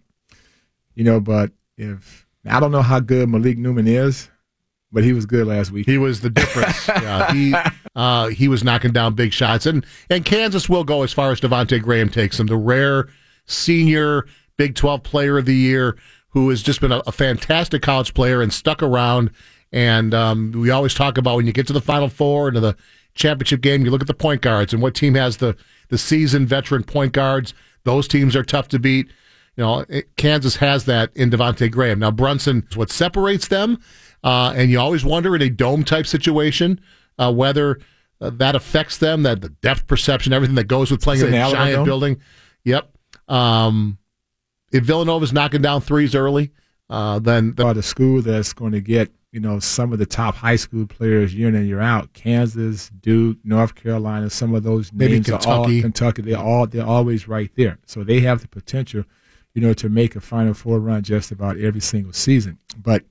You know, but if I don't know how good Malik Newman is, but he was good last week. He was the difference. yeah, he uh, he was knocking down big shots, and and Kansas will go as far as Devontae Graham takes him, the rare senior Big twelve Player of the Year, who has just been a, a fantastic college player and stuck around. And um, we always talk about when you get to the Final Four and to the championship game, you look at the point guards and what team has the, the seasoned veteran point guards. Those teams are tough to beat. You know, it, Kansas has that in Devontae Graham. Now, Brunson is what separates them, uh, and you always wonder in a dome-type situation uh, whether uh, that affects them, that the depth perception, everything that goes with playing It's in a an giant Alamo building. Yep. Um, if Villanova's knocking down threes early, uh, then the, About a school that's going to get, you know, some of the top high school players year in and year out. Kansas, Duke, North Carolina, some of those Maybe names Kentucky. are all Kentucky. They're all they're always right there. So they have the potential, you know, to make a Final Four run just about every single season. But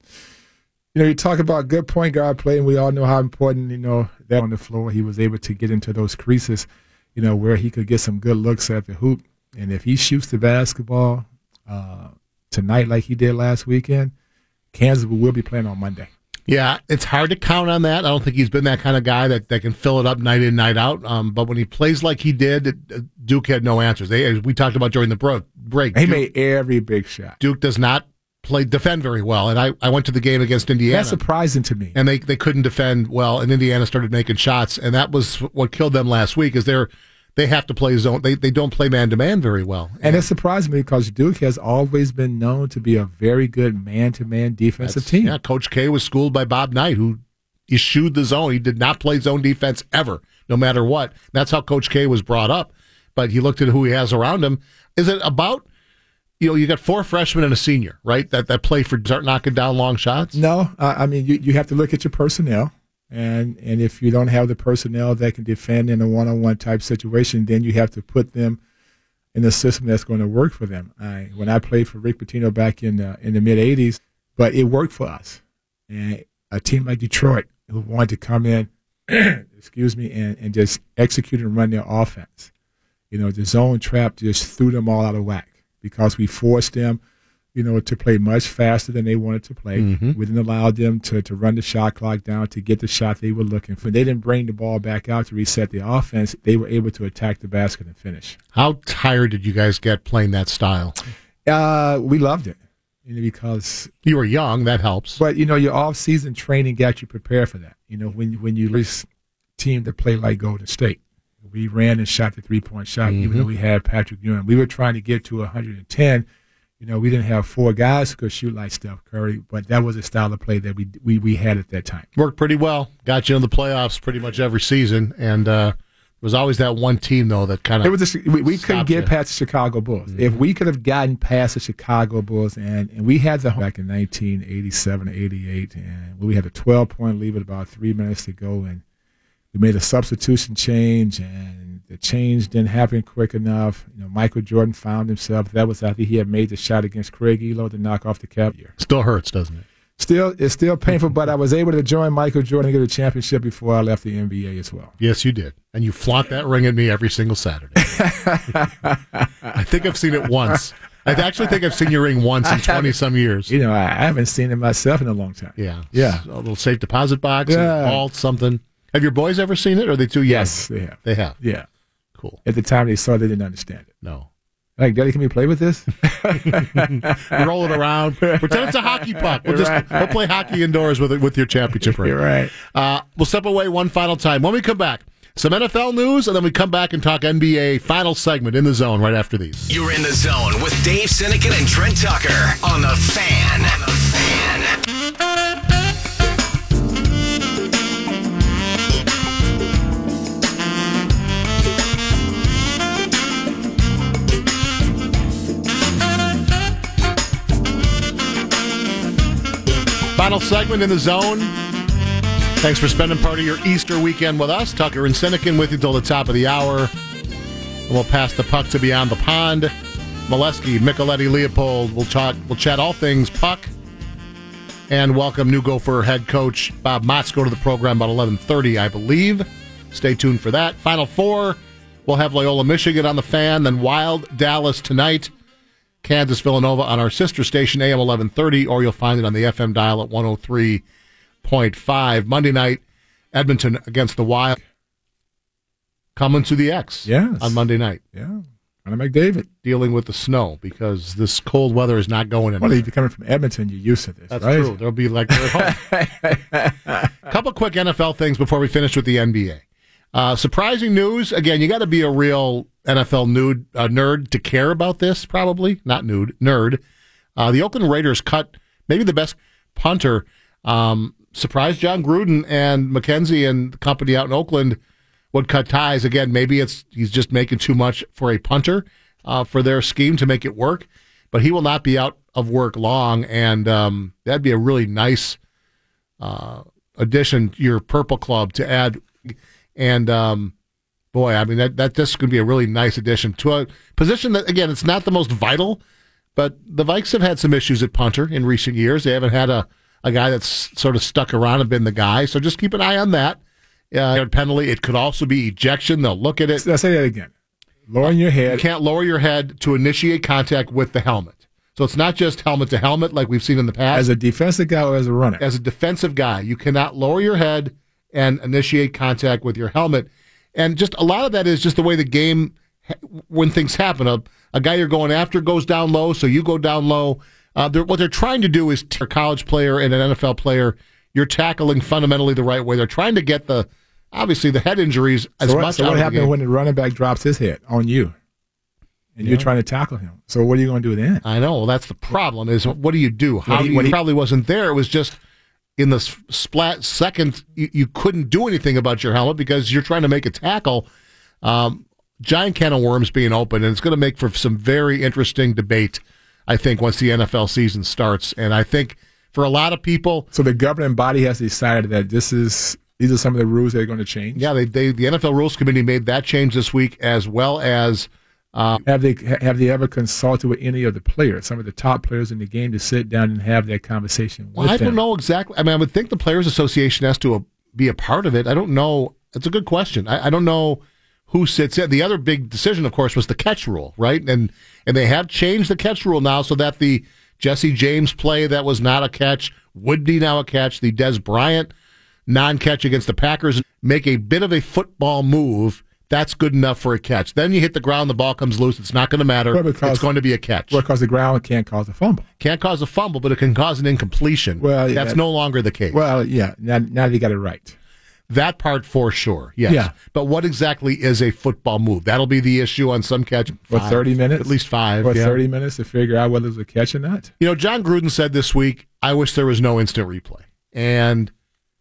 you know, you talk about good point guard play, and we all know how important, you know, that on the floor. He was able to get into those creases, you know, where he could get some good looks at the hoop. And if he shoots the basketball uh, tonight like he did last weekend, Kansas will be playing on Monday. yeah, it's hard to count on that. I don't think he's been that kind of guy that, that can fill it up night in, night out. Um, but when he plays like he did, it, uh, Duke had no answers. They, as we talked about during the bro- break, He Duke, made every big shot. Duke does not play defend very well. And I, I went to the game against Indiana. That's surprising to me. and they, they couldn't defend well, and Indiana started making shots, and that was what killed them last week. Is they're they have to play zone. They they don't play man to man very well, And it surprised me because Duke has always been known to be a very good man-to-man defensive That's- team. Yeah, Coach K was schooled by Bob Knight, who eschewed the zone. He did not play zone defense ever, no matter what. That's how Coach K was brought up. But he looked at who he has around him. Is it about, you know, you got four freshmen and a senior, right? That that play for start knocking down long shots. No, uh, I mean, you, you have to look at your personnel. And and if you don't have the personnel that can defend in a one-on-one type situation, then you have to put them in a system that's going to work for them. I, when I played for Rick Pitino back in the, in the mid-eighties, but it worked for us. And a team like Detroit who wanted to come in, excuse me, and, and just execute and run their offense. You know, the zone trap just threw them all out of whack because we forced them, you know, to play much faster than they wanted to play. Mm-hmm. We didn't allow them to, to run the shot clock down to get the shot they were looking for. They didn't bring the ball back out to reset the offense. They were able to attack the basket and finish. How tired did you guys get playing that style? Uh, we loved it, you know, because You were young, that helps. But, you know, your off-season training got you prepared for that. You know, when when you lose team that play like Golden State, we ran and shot the three-point shot, Mm-hmm. even though we had Patrick Ewing. We were trying to get to one hundred ten, You know, we didn't have four guys who could shoot like Steph Curry, but that was a style of play that we we, we had at that time. Worked pretty well. Got you in the playoffs pretty much every season, and uh, there was always that one team though that kind of. It was a, we, we couldn't get you. past the Chicago Bulls. Mm-hmm. If we could have gotten past the Chicago Bulls, and, and we had the back in nineteen eighty-seven, eighty-eight, and we had a twelve point lead with about three minutes to go, and we made a substitution change, and the change didn't happen quick enough. You know, Michael Jordan found himself. That was after he had made the shot against Craig Elo to knock off the cap year. Still hurts, doesn't it? Still, it's still painful, but I was able to join Michael Jordan and get a championship before I left the N B A as well. Yes, you did. And you flaunt that ring at me every single Saturday. I think I've seen it once. I actually think I've seen your ring once in twenty-some years. You know, I haven't seen it myself in a long time. Yeah. Yeah. A little safe deposit box, Yeah. a vault, something. Have your boys ever seen it, or are they too young? Yes, they have. They have. Yeah. Cool. At the time they saw it, they didn't understand it. No. Like, Daddy, can we play with this? Roll it around. Pretend it's a hockey puck. We'll just Right. we'll play hockey indoors with it with your championship ring. You're right. Uh, we'll step away one final time. When we come back, some N F L news, and then we come back and talk N B A. Final segment in the zone right after these. You're in the zone with Dave Sinekin and Trent Tucker on the Fan. On the Fan. Final segment in the zone. Thanks for spending part of your Easter weekend with us. Tucker and Sinekin with you till the top of the hour. And we'll pass the puck to Beyond the Pond. Molesky, Micheletti, Leopold. We'll talk. We'll chat all things puck. And welcome new Gopher head coach Bob Motzko to the program about eleven thirty, I believe. Stay tuned for that. Final four. We'll have Loyola, Michigan on the Fan. Then Wild, Dallas tonight. Kansas, Villanova on our sister station, A M eleven thirty, or you'll find it on the F M dial at one oh three point five. Monday night, Edmonton against the Wild. Coming to the X Yes. on Monday night. Yeah. Conor McDavid. Dealing with the snow because this cold weather is not going anywhere. Well, if you're coming from Edmonton, you're used to this, That's right? true. There'll be like they're at home. Couple quick N F L things before we finish with the N B A. Uh, surprising news. Again, you got to be a real N F L nude, uh, nerd to care about this, probably. Not nude, nerd. Uh, the Oakland Raiders cut maybe the best punter. Um, surprised John Gruden and McKenzie and the company out in Oakland would cut ties. Again, maybe it's he's just making too much for a punter uh, for their scheme to make it work. But he will not be out of work long, and um, that'd be a really nice uh, addition to your Purple Club to add. And, um, boy, I mean, that, that this is going to be a really nice addition to a position that, again, it's not the most vital, but the Vikes have had some issues at punter in recent years. They haven't had a, a guy that's sort of stuck around and been the guy, so just keep an eye on that. Uh, penalty, it could also be ejection. They'll look at it. Let's say that again. Lowering your head. You can't lower your head to initiate contact with the helmet. So it's not just helmet to helmet like we've seen in the past. As a defensive guy or as a runner? As a defensive guy, you cannot lower your head and initiate contact with your helmet. And just a lot of that is just the way the game, when things happen. A, a guy you're going after goes down low, so you go down low. Uh, they're, what they're trying to do is, a college player and an N F L player, you're tackling fundamentally the right way. They're trying to get the, obviously, the head injuries as so what, much so out what of the happens game. when the running back drops his head on you? And Yeah. you're trying to tackle him. So what are you going to do then? I know. Well, that's the problem is what do you do? How What he- do you, what he- probably wasn't there. It was just in the s- splat second, you, you couldn't do anything about your helmet because you're trying to make a tackle. Um, giant can of worms being open, and it's going to make for some very interesting debate, I think, once the N F L season starts. And I think for a lot of people, So the governing body has decided that this is these are some of the rules that are going to change. yeah, they, they the N F L Rules Committee made that change this week, as well as uh, Have they have they ever consulted with any of the players, some of the top players in the game, to sit down and have that conversation well, with I them? don't know exactly. I mean, I would think the Players Association has to uh, be a part of it. I don't know. It's a good question. I, I don't know who sits in. The other big decision, of course, was the catch rule, right? And and they have changed the catch rule now so that the Jesse James play that was not a catch would be now a catch. The Des Bryant non-catch against the Packers make a bit of a football move. That's good enough for a catch. Then you hit the ground, the ball comes loose. It's not going to matter. Well, because- it's going to be a catch. Well, because the ground can't cause a fumble. Can't cause a fumble, but it can cause an incompletion. Well, yeah, that's that- no longer the case. Well, yeah. Now, now they got it right. That part for sure, yes. Yeah. But what exactly is a football move? That'll be the issue on some catch. For thirty minutes? At least five. For yeah. thirty minutes to figure out whether it was a catch or not? You know, John Gruden said this week, I wish there was no instant replay. And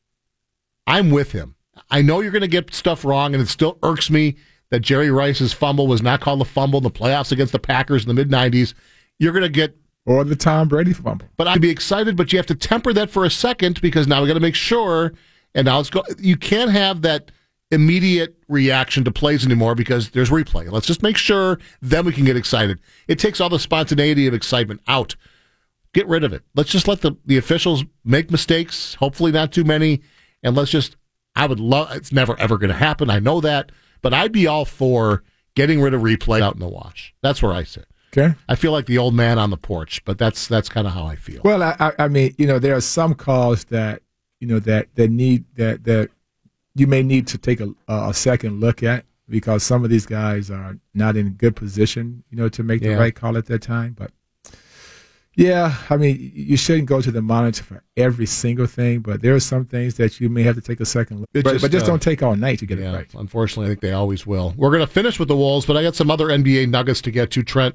I'm with him. I know you're going to get stuff wrong, and it still irks me that Jerry Rice's fumble was not called a fumble in the playoffs against the Packers in the mid nineties. You're going to get... Or the Tom Brady fumble. But I'd be excited, but you have to temper that for a second because now we got to make sure... And now it's go. You can't have that immediate reaction to plays anymore because there's replay. Let's just make sure, then we can get excited. It takes all the spontaneity of excitement out. Get rid of it. Let's just let the, the officials make mistakes, hopefully not too many, and let's just, I would love, it's never ever going to happen, I know that, but I'd be all for getting rid of replay out in the wash. That's where I sit. Okay. I feel like the old man on the porch, but that's that's kind of how I feel. Well, I, I mean, you know, there are some calls that, you know, that, that need that that you may need to take a, a second look at because some of these guys are not in good position, you know, to make the yeah. right call at that time. But yeah, I mean, you shouldn't go to the monitor for every single thing, but there are some things that you may have to take a second look. But just, but just uh, don't take all night to get yeah, it right. Unfortunately, I think they always will. We're going to finish with the Wolves, but I got some other N B A nuggets to get to, Trent.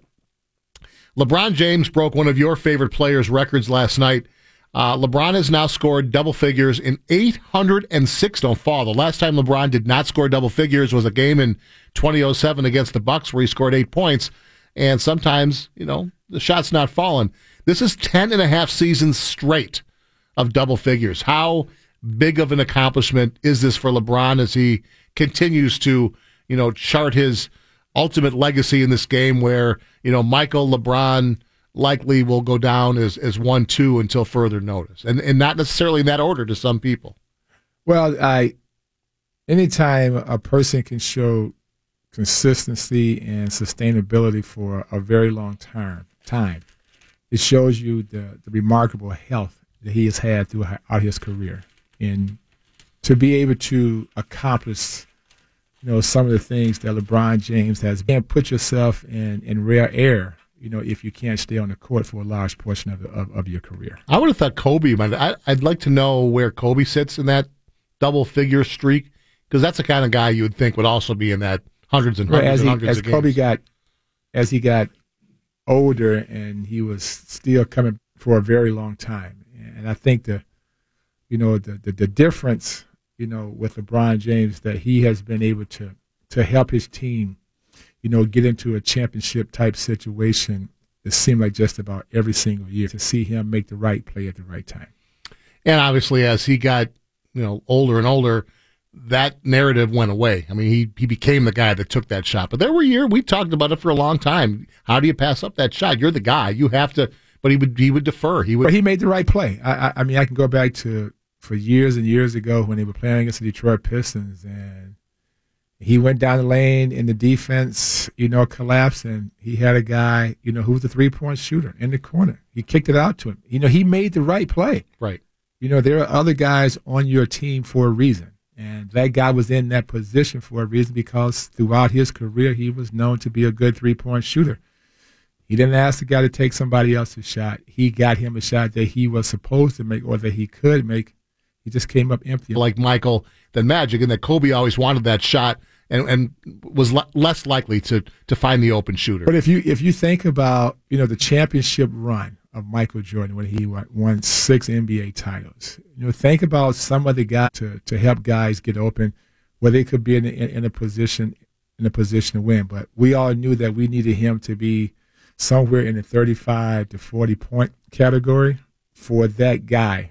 LeBron James broke one of your favorite players' records last night. Uh, LeBron has now scored double figures in eight hundred six. Don't fall. The last time LeBron did not score double figures was a game in twenty oh seven against the Bucks where he scored eight points. And sometimes, you know, the shot's not falling. This is ten and a half seasons straight of double figures. How big of an accomplishment is this for LeBron as he continues to, you know, chart his ultimate legacy in this game where, you know, Michael, LeBron, likely will go down as, as one, two until further notice. And and not necessarily in that order to some people. Well, I anytime a person can show consistency and sustainability for a very long term time, it shows you the, the remarkable health that he has had throughout his career. And to be able to accomplish, you know, some of the things that LeBron James has, and put yourself in, in rare air, you know, if you can't stay on the court for a large portion of, the, of, of your career. I would have thought Kobe might. I, I'd like to know where Kobe sits in that double-figure streak, because that's the kind of guy you would think would also be in that hundreds and hundreds well, as and he, hundreds as of Kobe games. got, as he got older, and he was still coming for a very long time, and I think the, you know, the the, the difference, you know, with LeBron James that he has been able to to help his team, you know, get into a championship type situation. It seemed like just about every single year to see him make the right play at the right time. And obviously, as he got, you know, older and older, that narrative went away. I mean, he he became the guy that took that shot. But there were years we talked about it for a long time. How do you pass up that shot? You're the guy. You have to. But he would he would defer. He would. But he made the right play. I, I, I mean, I can go back to for years and years ago when they were playing against the Detroit Pistons, and he went down the lane in the defense, you know, collapsed, and he had a guy, you know, who was a three-point shooter in the corner. He kicked it out to him. You know, he made the right play. Right. You know, there are other guys on your team for a reason, and that guy was in that position for a reason because throughout his career he was known to be a good three-point shooter. He didn't ask the guy to take somebody else's shot. He got him a shot that he was supposed to make or that he could make. He just came up empty. Like Michael, than Magic, and that Kobe always wanted that shot and, and was le- less likely to to find the open shooter. But if you if you think about, you know, the championship run of Michael Jordan when he won six N B A titles, you know, think about some of the guys to, to help guys get open where they could be in, in, in a position in a position to win. But we all knew that we needed him to be somewhere in the thirty-five to forty point category for that guy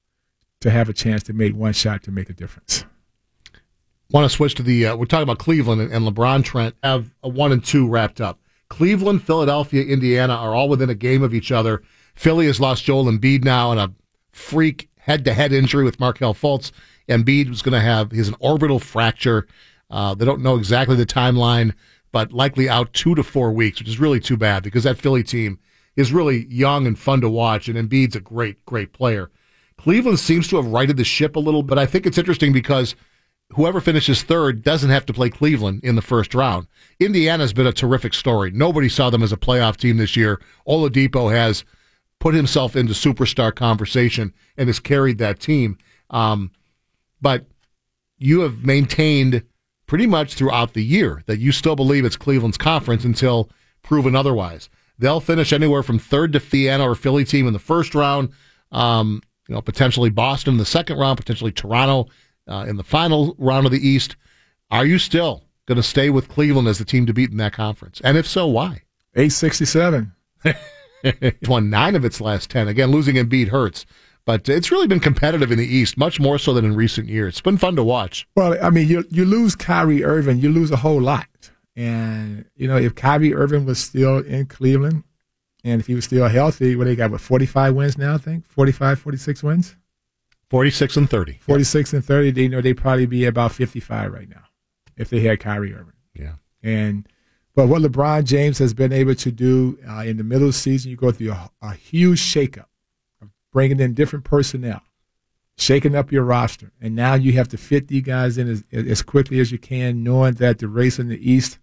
to have a chance to make one shot to make a difference. Want to switch to the, uh, we're talking about Cleveland and, and LeBron, Trent, have a one and two wrapped up. Cleveland, Philadelphia, Indiana are all within a game of each other. Philly has lost Joel Embiid now in a freak head-to-head injury with Markelle Fultz. Embiid was going to have, he has an orbital fracture. Uh, they don't know exactly the timeline, but likely out two to four weeks, which is really too bad because that Philly team is really young and fun to watch, and Embiid's a great, great player. Cleveland seems to have righted the ship a little, but I think it's interesting because whoever finishes third doesn't have to play Cleveland in the first round. Indiana's been a terrific story. Nobody saw them as a playoff team this year. Oladipo has put himself into superstar conversation and has carried that team. Um, but you have maintained pretty much throughout the year that you still believe it's Cleveland's conference until proven otherwise. They'll finish anywhere from third to Indiana or Philly team in the first round, um, you know, potentially Boston in the second round, potentially Toronto uh, in the final round of the East. Are you still going to stay with Cleveland as the team to beat in that conference? And if so, why? eight sixty-seven. It's won nine of its last ten. Again, losing Embiid hurts. But it's really been competitive in the East, much more so than in recent years. It's been fun to watch. Well, I mean, you you lose Kyrie Irving, you lose a whole lot. And, you know, if Kyrie Irving was still in Cleveland, and if he was still healthy, what they got, what, forty-five wins now, I think? forty-five, forty-six wins? forty-six and thirty. forty-six and thirty, they, you know, they'd probably be about fifty-five right now if they had Kyrie Irving. Yeah. And but what LeBron James has been able to do uh, in the middle of the season, you go through a, a huge shakeup, of bringing in different personnel, shaking up your roster, and now you have to fit these guys in as, as quickly as you can, knowing that the race in the East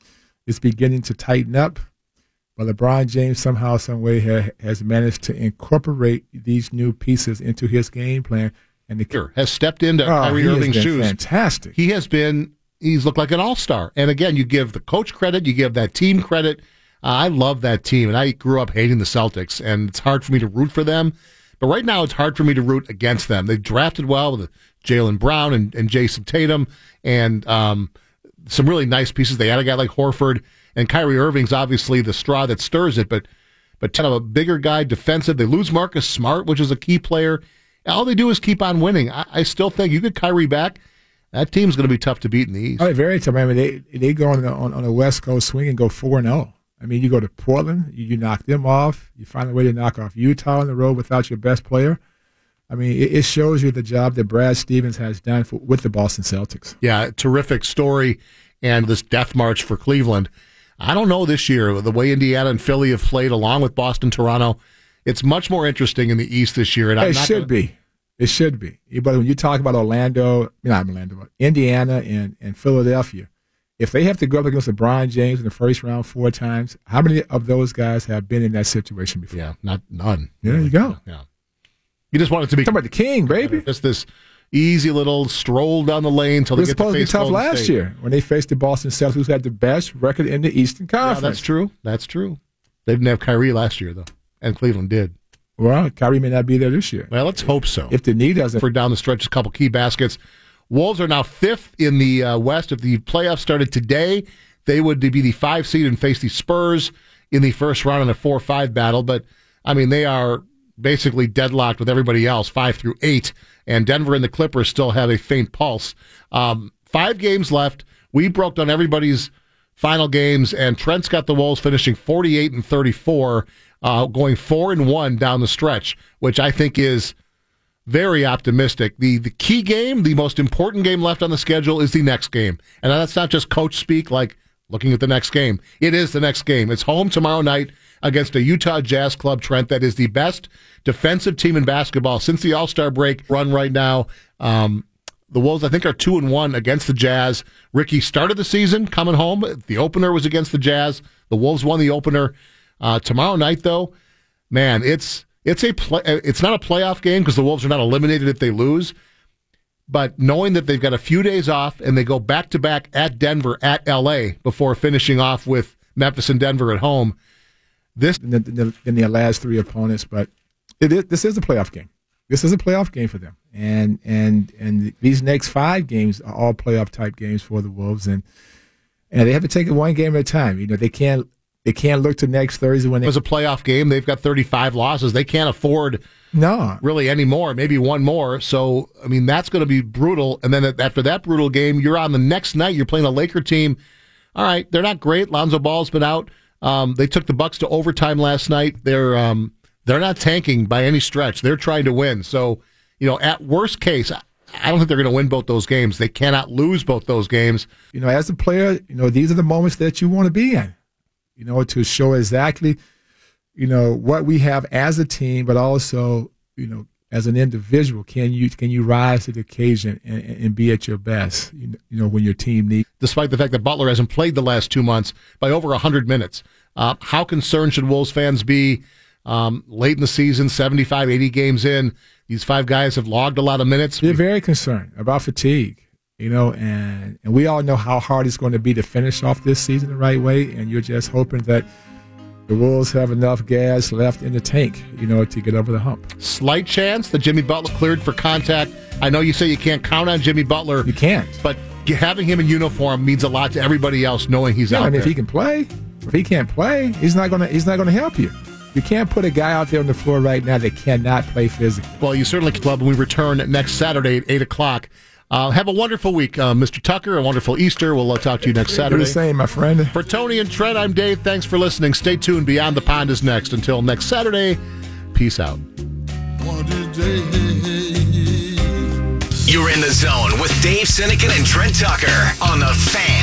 is beginning to tighten up. But LeBron James somehow, some way, ha, has managed to incorporate these new pieces into his game plan, and the has stepped into oh, Kyrie Irving's shoes. Fantastic. He has been. He's looked like an all-star. And again, you give the coach credit, you give that team credit. Uh, I love that team, and I grew up hating the Celtics, and it's hard for me to root for them. But right now, it's hard for me to root against them. They've drafted well with Jaylen Brown and, and Jason Tatum, and um, some really nice pieces. They had a guy like Horford, and Kyrie Irving's obviously the straw that stirs it, but but kind of a bigger guy, defensive. They lose Marcus Smart, which is a key player. All they do is keep on winning. I, I still think you get Kyrie back, that team's going to be tough to beat in the East. Oh, very tough. I mean, they they go on the, on, on the West Coast swing and go four and zero. I mean, you go to Portland, you, you knock them off. You find a way to knock off Utah on the road without your best player. I mean, it, it shows you the job that Brad Stevens has done for, with the Boston Celtics. Yeah, terrific story, and this death march for Cleveland. I don't know this year, the way Indiana and Philly have played along with Boston, Toronto, it's much more interesting in the East this year. And I'm it not should gonna... be. It should be. But when you talk about Orlando, not Orlando, but Indiana and, and Philadelphia, if they have to go up against LeBron James in the first round four times, how many of those guys have been in that situation before? Yeah, not none. Yeah, there you go. Yeah. You just want it to be. Talking about the king, baby. Just this easy little stroll down the lane until they it was get to supposed to be face tough Golden last State. year when they faced the Boston Celtics, who had the best record in the Eastern Conference. Yeah, that's true. That's true. They didn't have Kyrie last year, though, and Cleveland did. Well, Kyrie may not be there this year. Well, let's hope so. If the knee doesn't. For down the stretch, a couple key baskets. Wolves are now fifth in the uh, West. If the playoffs started today, they would be the five seed and face the Spurs in the first round in a four five battle. But, I mean, they are basically deadlocked with everybody else, five through eight. And Denver and the Clippers still have a faint pulse. Um, five games left. We broke down everybody's final games, and Trent's got the Wolves finishing forty-eight and thirty-four, uh, going four and one down the stretch, which I think is very optimistic. The the key game, the most important game left on the schedule is the next game. And that's not just coach speak, like looking at the next game. It is the next game. It's home tomorrow night against a Utah Jazz club, Trent, that is the best defensive team in basketball since the All-Star break run right now. Um, the Wolves, I think, are two and one against the Jazz. Ricky started the season coming home. The opener was against the Jazz. The Wolves won the opener. Uh, tomorrow night, though, man, it's it's a play, it's not a playoff game because the Wolves are not eliminated if they lose. But knowing that they've got a few days off and they go back to back at Denver, at L A before finishing off with Memphis and Denver at home, this in, the, in their last three opponents, but it is, this is a playoff game. This is a playoff game for them, and and and these next five games are all playoff type games for the Wolves, and and they have to take it one game at a time. You know, they can't they can't look to next Thursday when they, it was a playoff game. They've got thirty-five losses. They can't afford no really any more, maybe one more. So I mean, that's going to be brutal. And then after that brutal game, you're on the next night. You're playing a Laker team. All right, they're not great. Lonzo Ball's been out. Um, they took the Bucks to overtime last night. They're um, they're not tanking by any stretch. They're trying to win. So, you know, at worst case, I don't think they're going to win both those games. They cannot lose both those games. You know, as a player, you know, these are the moments that you want to be in, you know, to show exactly, you know, what we have as a team, but also, you know, as an individual, can you can you rise to the occasion and, and be at your best, you know, when your team needs. Despite the fact that Butler hasn't played the last two months by over one hundred minutes. Uh, how concerned should Wolves fans be um, late in the season, seventy-five, eighty games in? These five guys have logged a lot of minutes. They're very concerned about fatigue. You know, and, and we all know how hard it's going to be to finish off this season the right way, and you're just hoping that the Wolves have enough gas left in the tank, you know, to get over the hump. Slight chance that Jimmy Butler cleared for contact. I know you say you can't count on Jimmy Butler. You can't. But having him in uniform means a lot to everybody else knowing he's yeah, out I mean, there. if he can play, if he can't play, he's not gonna he's not gonna help you. You can't put a guy out there on the floor right now that cannot play physically. Well, you certainly can. When we return next Saturday at eight o'clock. Uh, have a wonderful week, uh, Mister Tucker. A wonderful Easter. We'll uh, talk to you next Saturday. You're the same, my friend. For Tony and Trent, I'm Dave. Thanks for listening. Stay tuned. Beyond the Pond is next. Until next Saturday, peace out. You're in the zone with Dave Sinekin and Trent Tucker on The Fan.